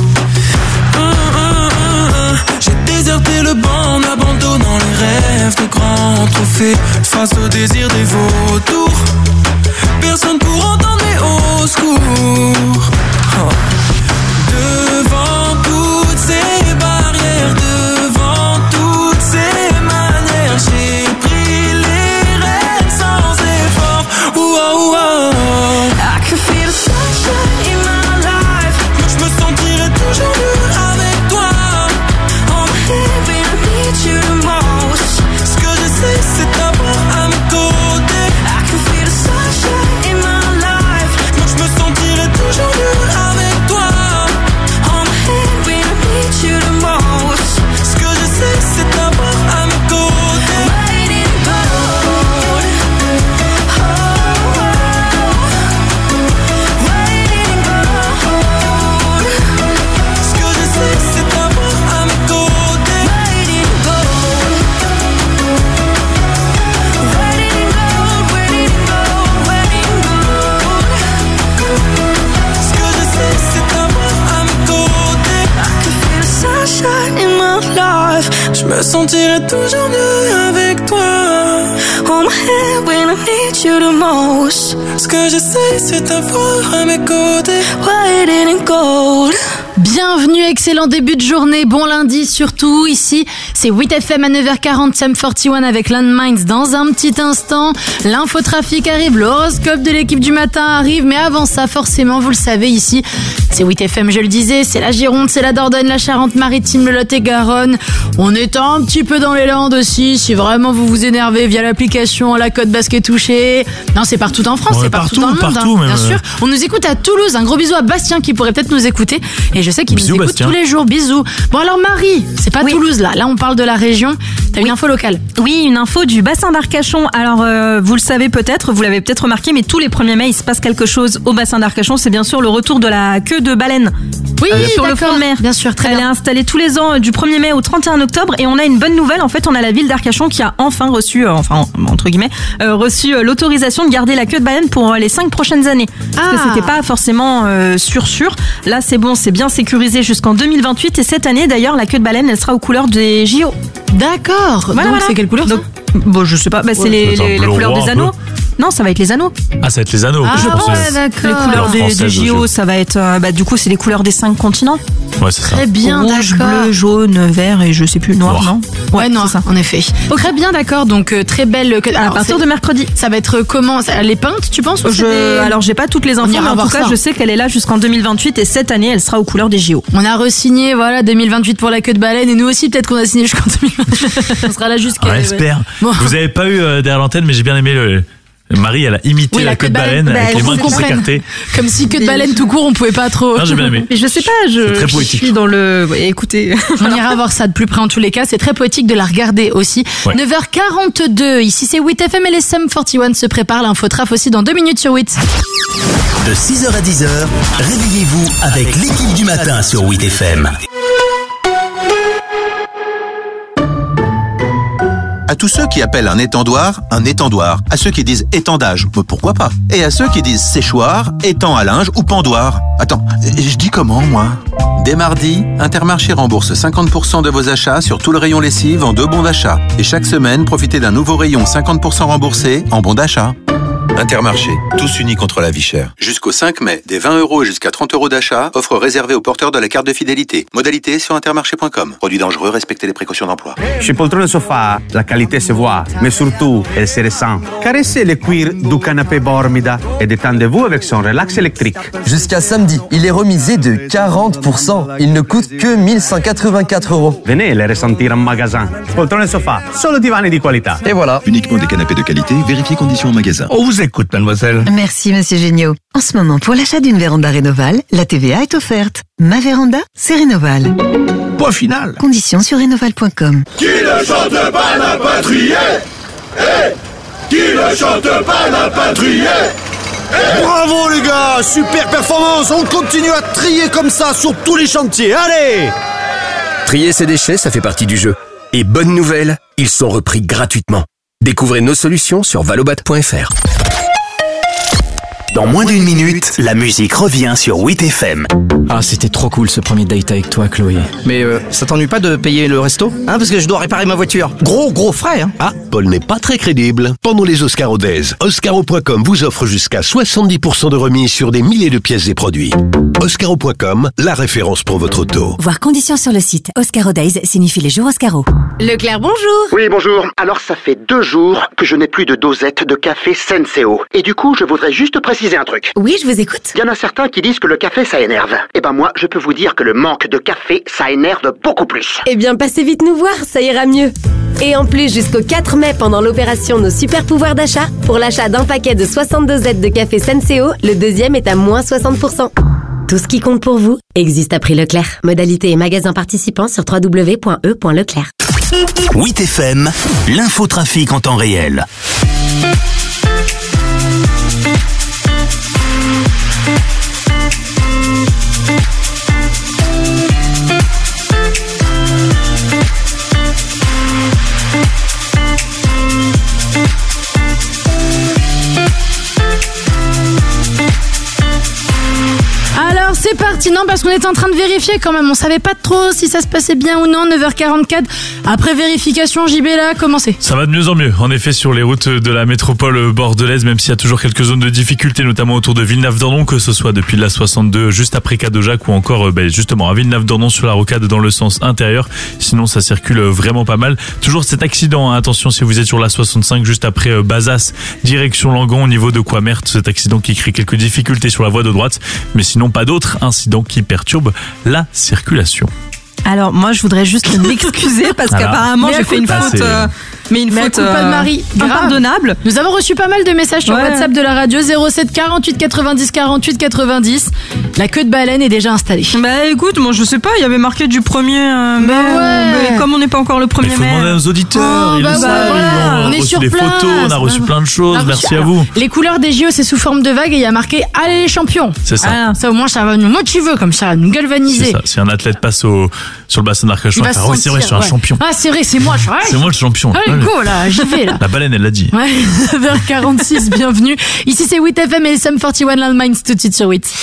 J'ai déserté le banc en abandonnant les rêves de grands trophées face au désir des vautours. Personne pour entendre mes hauts secours. Oh. Devant toutes ces barrières, devant toutes ces manières, j'ai pris les rênes sans effort. I can feel the sunshine in my life. Moi je me sentirai toujours mieux avec toi. Oh baby, I need you the most. Ce que je sais c'est t'avoir à mes côtés. I can feel the sunshine in my life. Moi je me sentirai toujours mieux avec toi. Oh baby, I need you the most. Ce que je sais c'est t'avoir à mes côtés. Waiting gold. Waiting gold. Ce que je sais c'est t'avoir à mes côtés. Waiting gold. Waiting gold, waiting gold, waiting gold. Ce que je sais c'est t'avoir à mes côtés. I can feel the sunshine in my life. Je me sentirai toujours mieux avec toi. On my head when I need you the most. Ce que je sais c'est t'avoir à mes côtés. Waiting gold. Bienvenue, excellent début de journée, bon lundi surtout, ici c'est 8FM à 9h40, Sum 41 avec Landmines dans un petit instant, l'infotrafic arrive, l'horoscope de l'équipe du matin arrive, mais avant ça forcément vous le savez ici, c'est 8FM je le disais, c'est la Gironde, c'est la Dordogne, la Charente-Maritime, le Lot-et-Garonne, on est un petit peu dans les Landes aussi, si vraiment vous vous énervez via l'application La Côte Basque est touchée, non c'est partout en France, c'est partout dans le monde, partout, bien sûr, on nous écoute à Toulouse, un gros bisou à Bastien qui pourrait peut-être nous écouter, et je sais qu'il nous écoute Bastien. tous les jours, bisous. Bon alors Marie, c'est pas Toulouse là on parle de la région, t'as une info locale. Oui, une info du bassin d'Arcachon. Alors vous le savez peut-être, vous l'avez peut-être remarqué, mais tous les 1er mai il se passe quelque chose au bassin d'Arcachon, c'est bien sûr le retour de la queue de baleine. Oui, sur le front de mer. Bien sûr, très Elle bien. est installée tous les ans du 1er mai au 31 octobre et on a une bonne nouvelle. En fait, on a la ville d'Arcachon qui a enfin reçu, entre guillemets, reçu l'autorisation de garder la queue de baleine pour les 5 prochaines années. Parce que c'était pas forcément sûr. Là, c'est bon, c'est bien sécurisé jusqu'en 2028 et cette année, d'ailleurs, la queue de baleine, elle sera aux couleurs des JO. D'accord. Voilà, donc c'est quelle couleur ça Bon, je sais pas. Bah, c'est les couleurs des anneaux. Non, ça va être les anneaux. Ah, ça va être les anneaux. Ah, Je pense. ouais, d'accord. Les couleurs des JO, ça va être. Du coup, c'est les couleurs des 5 continents. Ouais, c'est ça. Très bien, Rouge, d'accord. bleu, jaune, vert et je sais plus, noir, non? Ouais, noir, c'est ça. en effet. Très bien, d'accord. Donc, très belle. À partir de mercredi. Ça va être comment? Elle est peinte, tu penses? Alors, j'ai pas toutes les infos, mais en tout cas, je sais qu'elle est là jusqu'en 2028 et cette année, elle sera aux couleurs des JO. On a re-signé, voilà, 2028 pour la queue de baleine et nous aussi, peut-être qu'on a signé jusqu'en 2028. On sera là jusqu'à. On espère. Bon. Vous avez pas eu derrière l'antenne, mais j'ai bien aimé Marie, elle a imité la queue de baleine avec les mains qui s'écartaient. Comme si queue de baleine tout court, on pouvait pas trop. Non, j'ai bien aimé. Mais je sais pas, C'est très poétique. suis dans le. Ouais, écoutez. On ira voir ça de plus près en tous les cas. C'est très poétique de la regarder aussi. Ouais. 9h42. Ici, c'est 8FM et les Sum 41 se préparent. L'infotraf aussi dans 2 minutes sur 8. De 6h à 10h, réveillez-vous avec l'équipe du matin sur 8FM. À tous ceux qui appellent un étendoir, à ceux qui disent étendage, pourquoi pas? Et à ceux qui disent séchoir, étang à linge ou pendoir. Attends, je dis comment, moi? Dès mardi, Intermarché rembourse 50% de vos achats sur tout le rayon lessive en 2 bons d'achat. Et chaque semaine, profitez d'un nouveau rayon 50% remboursé en bons d'achat. Intermarché, tous unis contre la vie chère. Jusqu'au 5 mai, des 20 € et jusqu'à 30 € d'achat, offre réservée aux porteurs de la carte de fidélité. Modalité sur intermarché.com. Produit dangereux, respectez les précautions d'emploi. Chez Poltrone Sofa, la qualité se voit, mais surtout, elle se ressent. Caressez le cuir du canapé Bormida et détendez-vous avec son relax électrique. Jusqu'à samedi, il est remisé de 40%. Il ne coûte que 1184 €. Venez les ressentir en magasin. Poltrone Sofa, solo divani di qualità. Et voilà. Uniquement des canapés de qualité, vérifiez conditions en magasin. On vous écoute, mademoiselle. Merci, monsieur Géniaud. En ce moment, pour l'achat d'une véranda Rénoval, la TVA est offerte. Ma véranda, c'est Rénoval. Point final. Conditions sur rénoval.com. Qui ne chante pas n'a pas trié. Qui ne chante pas n'a pas trié. Bravo les gars, super performance. On continue à trier comme ça sur tous les chantiers. Allez! Trier ses déchets, ça fait partie du jeu. Et bonne nouvelle, ils sont repris gratuitement. Découvrez nos solutions sur valobat.fr. Dans moins d'1 minute, la musique revient sur 8FM. Ah, c'était trop cool ce premier date avec toi, Chloé. Mais ça t'ennuie pas de payer le resto? Hein, parce que je dois réparer ma voiture. Gros frais, hein. Ah, Paul n'est pas très crédible. Pendant les Oscaro Days, Oscaro.com vous offre jusqu'à 70% de remise sur des milliers de pièces et produits. Oscaro.com, la référence pour votre auto. Voir conditions sur le site. Oscaro Days signifie les jours Oscaro. Leclerc, bonjour. Oui, bonjour. Alors, ça fait 2 jours que je n'ai plus de dosette de café Senseo. Et du coup, je voudrais juste préciser un truc. Oui, je vous écoute. Il y en a certains qui disent que le café, ça énerve. Eh ben moi, je peux vous dire que le manque de café, ça énerve beaucoup plus. Eh bien, passez vite nous voir, ça ira mieux. Et en plus, jusqu'au 4 mai, pendant l'opération Nos Super Pouvoirs d'achat, pour l'achat d'un paquet de 60 dosettes de café Senseo, le deuxième est à moins 60%. Tout ce qui compte pour vous existe à prix Leclerc. Modalité et magasins participants sur www.e.leclerc. 8FM, l'infotrafic en temps réel. Alors c'est parti, non, parce qu'on était en train de vérifier quand même, on savait pas trop si ça se passait bien ou non. 9h44, après vérification, JB là, comment c'est? Ça va de mieux en mieux, en effet, sur les routes de la métropole bordelaise, même s'il y a toujours quelques zones de difficulté, notamment autour de Villeneuve-d'Ornon, que ce soit depuis la 62 juste après Cadojac ou encore justement à Villeneuve-d'Ornon sur la rocade dans le sens intérieur. Sinon ça circule vraiment pas mal. Toujours cet accident, hein. Attention si vous êtes sur la 65 juste après Bazas, direction Langon au niveau de Coimert, cet accident qui crée quelques difficultés sur la voie de droite, mais sinon pas d'autres incidents qui perturbent la circulation. Alors moi je voudrais juste m'excuser parce qu'apparemment j'ai fait une faute, mais une faute pas de Marie, impardonnable. Nous avons reçu pas mal de messages sur WhatsApp de la radio 07 48 90 48 90. La queue de baleine est déjà installée. Bah écoute, moi je sais pas, il y avait marqué du 1er mai, mais comme on n'est pas encore le 1er mai. Il faut demander aux auditeurs, ils le savent, on est reçu sur des place. photos, on a reçu plein de choses, merci à vous. Les couleurs des JO c'est sous forme de vague et il y a marqué allez les champions. C'est ça. Ça au moins ça va nous motiver comme ça, nous galvaniser. C'est ça. Si un athlète passe sur le bassin d'Arcachon, il va faire, c'est vrai, je suis un champion. Ah c'est vrai, c'est moi, c'est moi le champion. Allez go là, j'y vais là. La baleine elle l'a dit. Ouais, 9h46, bienvenue. Ici c'est 8FM et Sum 41 Landmines tout de suite sur 8.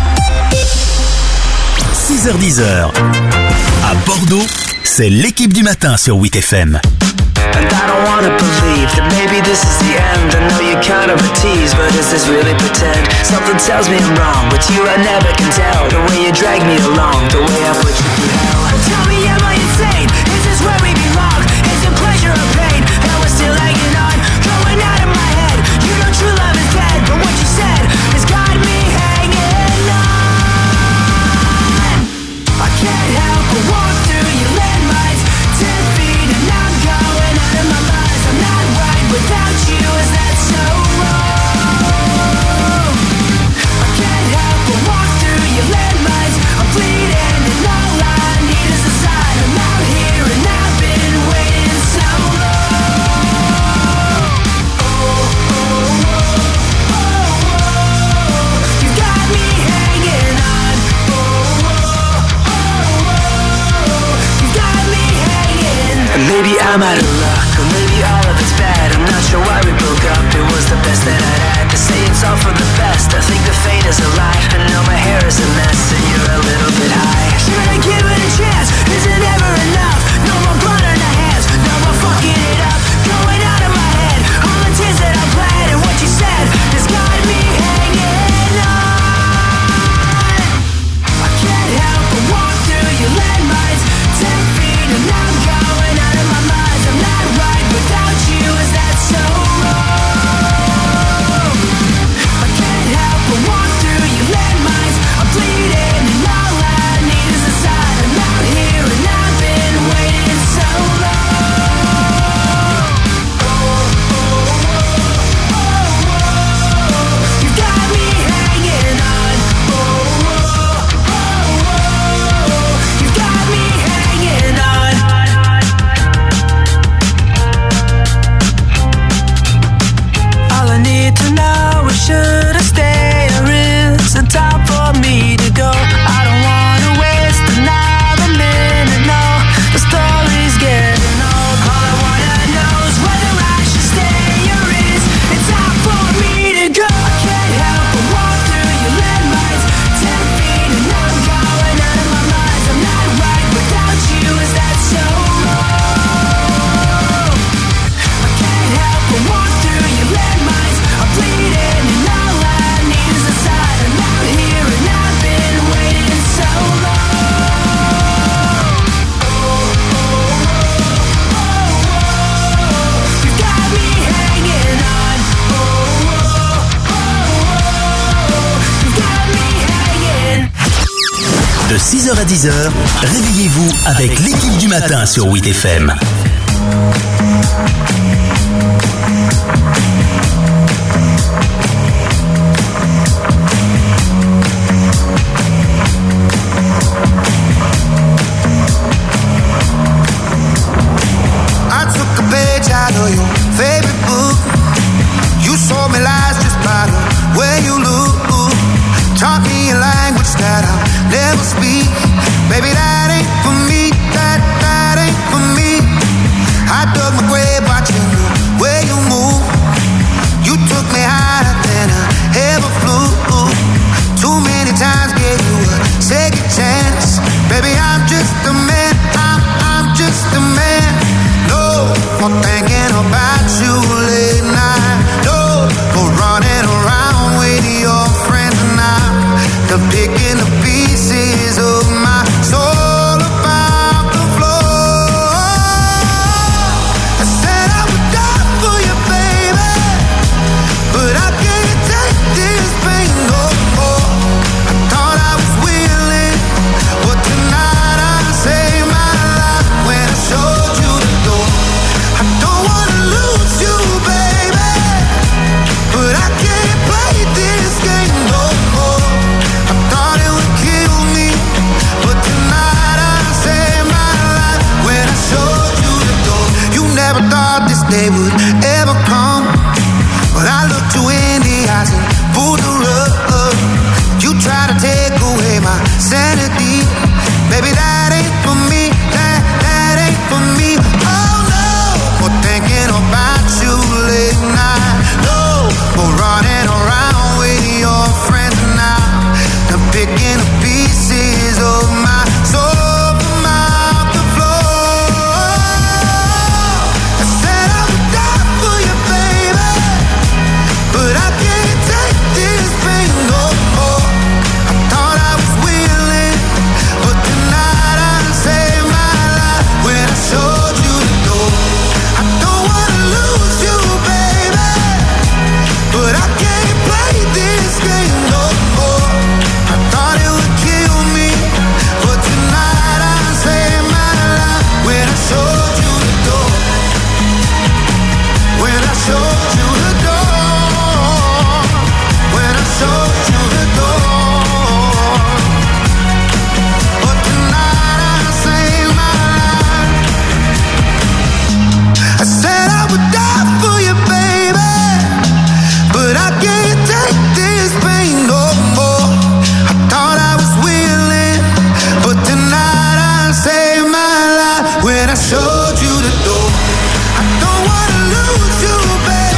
6h10. À Bordeaux, c'est l'équipe du matin sur 8FM. And I don't wanna believe that maybe this is the end. I know you're kind of a tease, but is this really pretend? Something tells me I'm wrong, but you I never can tell. The way you drag me along, the way I put you through hell. Tell me, am I insane? Is this where we belong? Is it pleasure or pain? That we're still hanging on, going out of my head. You know true love is dead, but what you said has got me hanging on. I can't help but walk through your landmines, 10 feet and I'm going out of my mind. I'm not right without you, is that so wrong? I can't help but walk through your landmines. I'm bleeding and all I need is a sign. I'm out here and I've been waiting so long. You got me hanging on. You got me hanging. And maybe I'm out of luck, or maybe sure why we broke up. It was the best that I'd had. To say it's all for the best. I think the fate is a lie. And now my hair is a mess and you're a little bit high. Should I give it a chance? Is it ever enough? No more blood on the hands. No more fucking it up. Going out of my head. All the tears that I bled and what you said has got me hanging on. I can't help but walk through your landmines. 10 feet and I'm going out of my mind. I'm not right without you. Is that so wrong? I can't help but walk through your landmines. I'm bleeding and all I need is a sign. I'm out here and I've been waiting so long. You got me hanging on. You got me hanging on. All I need to know is should I stay or is it time for me to go? I don't wanna waste another minute, no. The story's getting old. All I wanna know is whether I should stay or is it time for me to go? I can't help but walk through your landmines. 10 feet and I'm going out of my mind. I'm not right without you. Is that so wrong? I can't help but walk through your landmines. I'm bleeding and all I need is a sign. I'm out here and I've been waiting so long. You got me hanging on. You got me hanging. De 6h à 10h, réveillez-vous avec l'équipe du matin sur 8FM. I took a page out of your favorite book. You sold me lies just by the way you look. Taught me a language that I'll never speak. Baby, that ain't for me. That ain't for me. I dug my grave watching the way you move. You took me higher than I ever flew. Too many times gave you a second chance. Baby, I'm just a man. I'm just a man. No more thinking about you late night. No more running around with your friends and I'm picking the pieces of my soul about the floor. I said I would die for you, baby, but I can't take this pain no more. I thought I was willing, but tonight I saved my life when I showed you the door. I don't wanna lose you, baby, but I can't play this game no more. I thought it would kill me, but tonight I saved my life when I showed you the door. You never thought this day would ever come, but I looked you in the eyes and pulled the rug. You tried to take away my sanity. Baby, that ain't for me. That ain't for me. Oh no, more thinking about you late night. No more running around with your friends now. I'm picking the pieces of my soul from out the floor. I said I would die for you, baby, but I can't take this pain no more. I thought I was willing, but tonight I saved my life when I showed you the door. I don't wanna lose you, baby, but I can't play this game no more. I thought it would kill me, but tonight I saved my life when I showed you the door. When I showed you the door. When I showed you the door. But tonight I saved my life. I said I would die for you, baby, but I can't take this pain no more. I thought I was willing, but tonight I saved my life when I showed you the door. I don't wanna lose you, baby.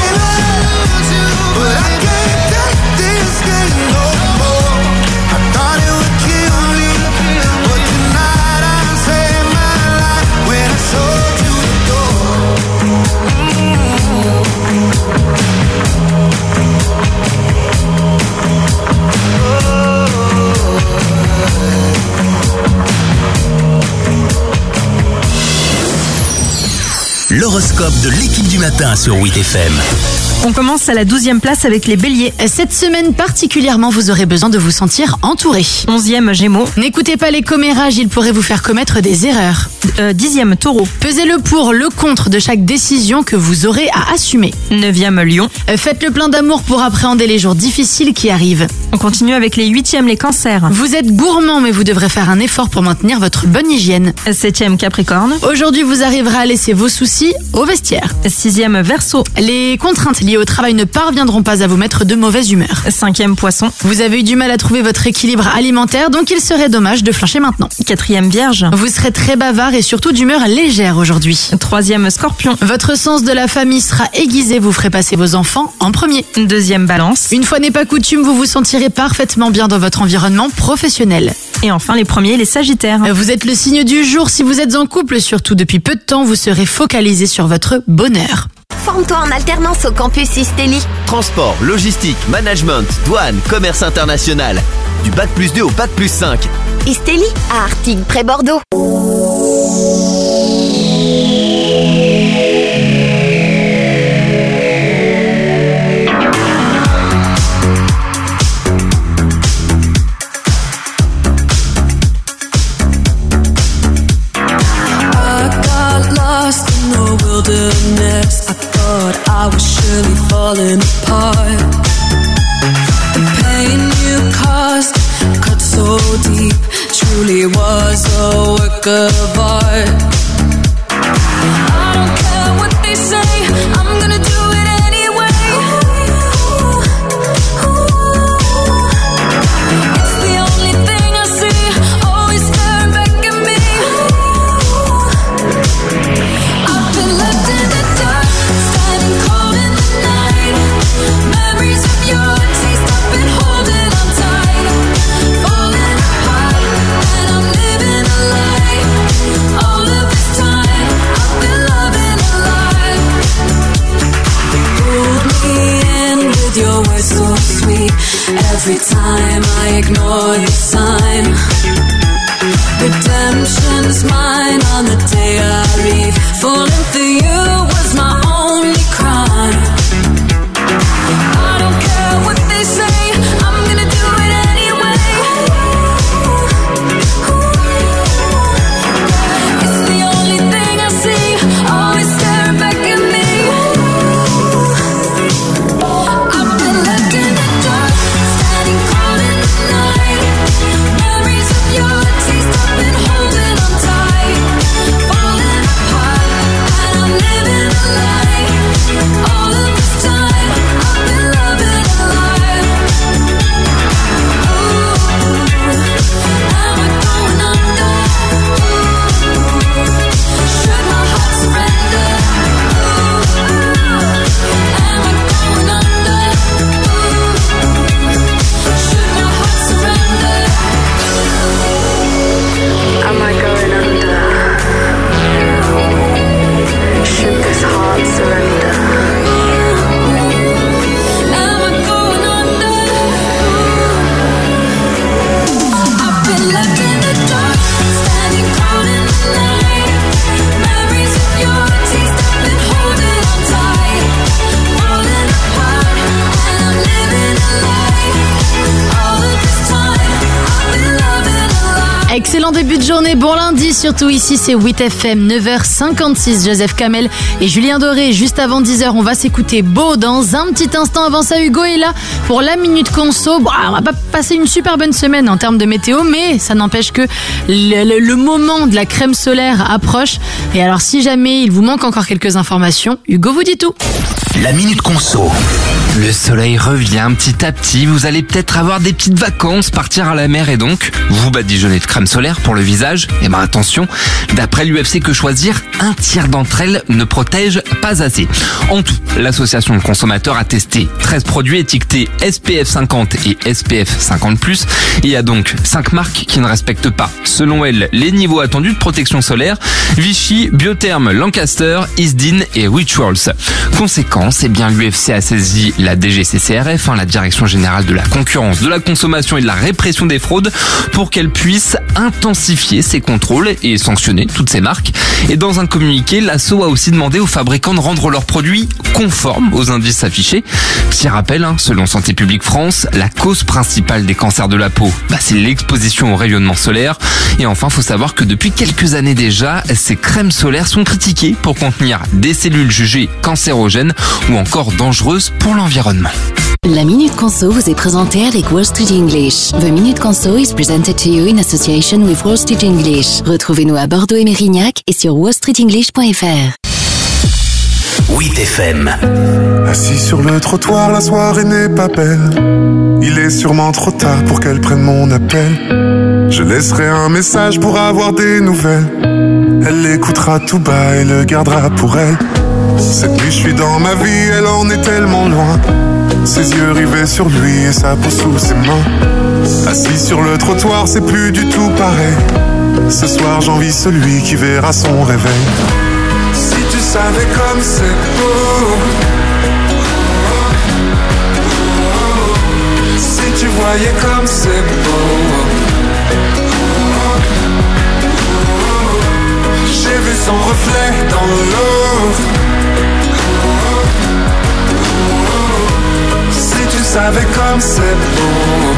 L'horoscope de l'équipe du matin sur 8FM. On commence à la 12e place avec les béliers. Cette semaine particulièrement, vous aurez besoin de vous sentir entouré. 11e gémeaux. N'écoutez pas les commérages, ils pourraient vous faire commettre des erreurs. 10e taureau. Pesez le pour, le contre de chaque décision que vous aurez à assumer. 9e lion. Faites le plein d'amour pour appréhender les jours difficiles qui arrivent. On continue avec les 8e les cancers. Vous êtes gourmand, mais vous devrez faire un effort pour maintenir votre bonne hygiène. 7e capricorne. Aujourd'hui, vous arriverez à laisser vos soucis au vestiaire. 6e verseau. Les contraintes liées au travail ne parviendront pas à vous mettre de mauvaise humeur. 5e poisson. Vous avez eu du mal à trouver votre équilibre alimentaire, donc il serait dommage de flancher maintenant. 4e vierge. Vous serez très bavard et surtout d'humeur légère aujourd'hui. 3e scorpion. Votre sens de la famille sera aiguisé, vous ferez passer vos enfants en premier. 2e balance. Une fois n'est pas coutume, vous vous sentirez parfaitement bien dans votre environnement professionnel. Et enfin les premiers, les sagittaires. Vous êtes le signe du jour, si vous êtes en couple, surtout depuis peu de temps, vous serez focalisé sur votre bonheur. Forme-toi en alternance au campus Istelli. Transport, logistique, management, douane, commerce international. Du Bac+2 au Bac+5. Istelli, à Artigues, près Bordeaux. I thought I was surely falling apart. The pain you caused cut so deep, truly was a work of art. I don't care what they say, I'm gonna do it anyway. It's the only thing I see, always staring back at me. I've been left in the dark, standing cold in the night. Memories of your taste, I've been holding on tight. Falling apart, and I'm living a lie. All of this time, I've been loving a lie. Pulled me in with your words so sweet. Every time I ignore the sign. Redemption's mine on the day I leave. Falling for you was my only crime. I don't care what they say, I'm gonna do it anyway. It's the only thing I see, always staring back at me. I've been left in the dark, standing cold in the night. Memories of your taste, I've been holding on tight. Falling apart, and I'm living a lie. All of this time, I've been loving a lie. Am I going under? Should my heart surrender? Am I going under? Should my heart surrender? Am I going under? Should this heart surrender? Am I going under? I've been left in the dark, standing cold in the night. Memories of your taste, I've been holding on tight. Falling apart, and I'm living a lie. All of this time, I've been loving a lie. Excellent début de journée, bon lundi, surtout ici c'est 8FM, 9h56, Joseph Kamel et Julien Doré. Juste avant 10h, on va s'écouter Beau dans un petit instant. Avant ça, Hugo est là pour la Minute Conso. Bon, on va pas passer une super bonne semaine en termes de météo, mais ça n'empêche que le moment de la crème solaire approche. Et alors si jamais il vous manque encore quelques informations, Hugo vous dit tout. La Minute Conso. Le soleil revient petit à petit, vous allez peut-être avoir des petites vacances, partir à la mer et donc vous badigeonnez de crème solaire pour le visage. Et ben attention, d'après l'UFC Que Choisir, un tiers d'entre elles ne protègent pas assez. En tout, L'association de consommateurs a testé 13 produits étiquetés SPF 50 et SPF 50+. Il y a donc 5 marques qui ne respectent pas, selon elles, les niveaux attendus de protection solaire: Vichy, Biotherm, Lancaster, Isdin et Rituals. Conséquence, l'UFC a saisi la DGCCRF, la Direction Générale de la Concurrence, de la Consommation et de la Répression des Fraudes, pour qu'elle puisse intensifier ses contrôles et sanctionner toutes ces marques. Et dans un communiqué, l'ASSO a aussi demandé aux fabricants de rendre leurs produits conformes aux indices affichés. Petit rappel, selon Santé publique France, la cause principale des cancers de la peau, c'est l'exposition au rayonnement solaire. Et enfin, faut savoir que depuis quelques années déjà, ces crèmes solaires sont critiquées pour contenir des cellules jugées cancérogènes ou encore dangereuses pour l'environnement. La Minute Conso vous est présentée avec Wall Street English. The Minute Conso is presented to you in association with Wall Street English. Retrouvez-nous à Bordeaux et Mérignac et sur wallstreetenglish.fr. 8FM. Assis sur le trottoir, la soirée n'est pas belle. Il est sûrement trop tard pour qu'elle prenne mon appel. Je laisserai un message pour avoir des nouvelles. Elle l'écoutera tout bas et le gardera pour elle. Cette nuit je suis dans ma vie, elle en est tellement loin. Ses yeux rivés sur lui et sa peau sous ses mains. Assis sur le trottoir, c'est plus du tout pareil. Ce soir j'envie celui qui verra son réveil. Si tu savais comme c'est beau, si tu voyais comme c'est beau. J'ai vu son reflet dans l'eau. Si tu savais comme c'est beau.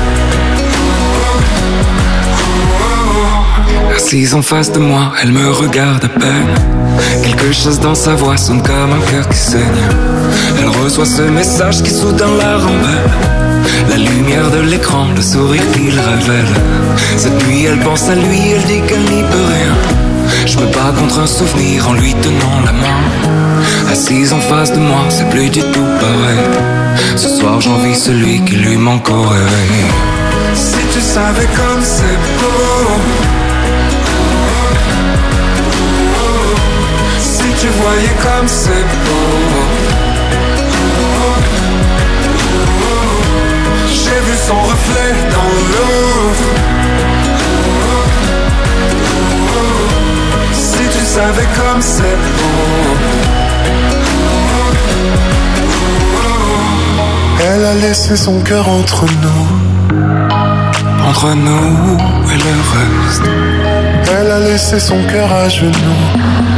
Assise en face de moi, elle me regarde à peine. Quelque chose dans sa voix sonne comme un cœur qui saigne. Elle reçoit ce message qui soudain la rend belle. La lumière de l'écran, le sourire qu'il révèle. Cette nuit elle pense à lui, elle dit qu'elle n'y peut rien. Je me bats contre un souvenir en lui tenant la main. Assise en face de moi, c'est plus du tout pareil. Ce soir j'envie celui qui lui manque au réveil. Si tu savais comme c'est beau. Si tu voyais comme c'est beau. J'ai vu son reflet dans l'eau. Si tu savais comme c'est beau. Elle a laissé son cœur entre nous et le reste. Elle a laissé son cœur à genoux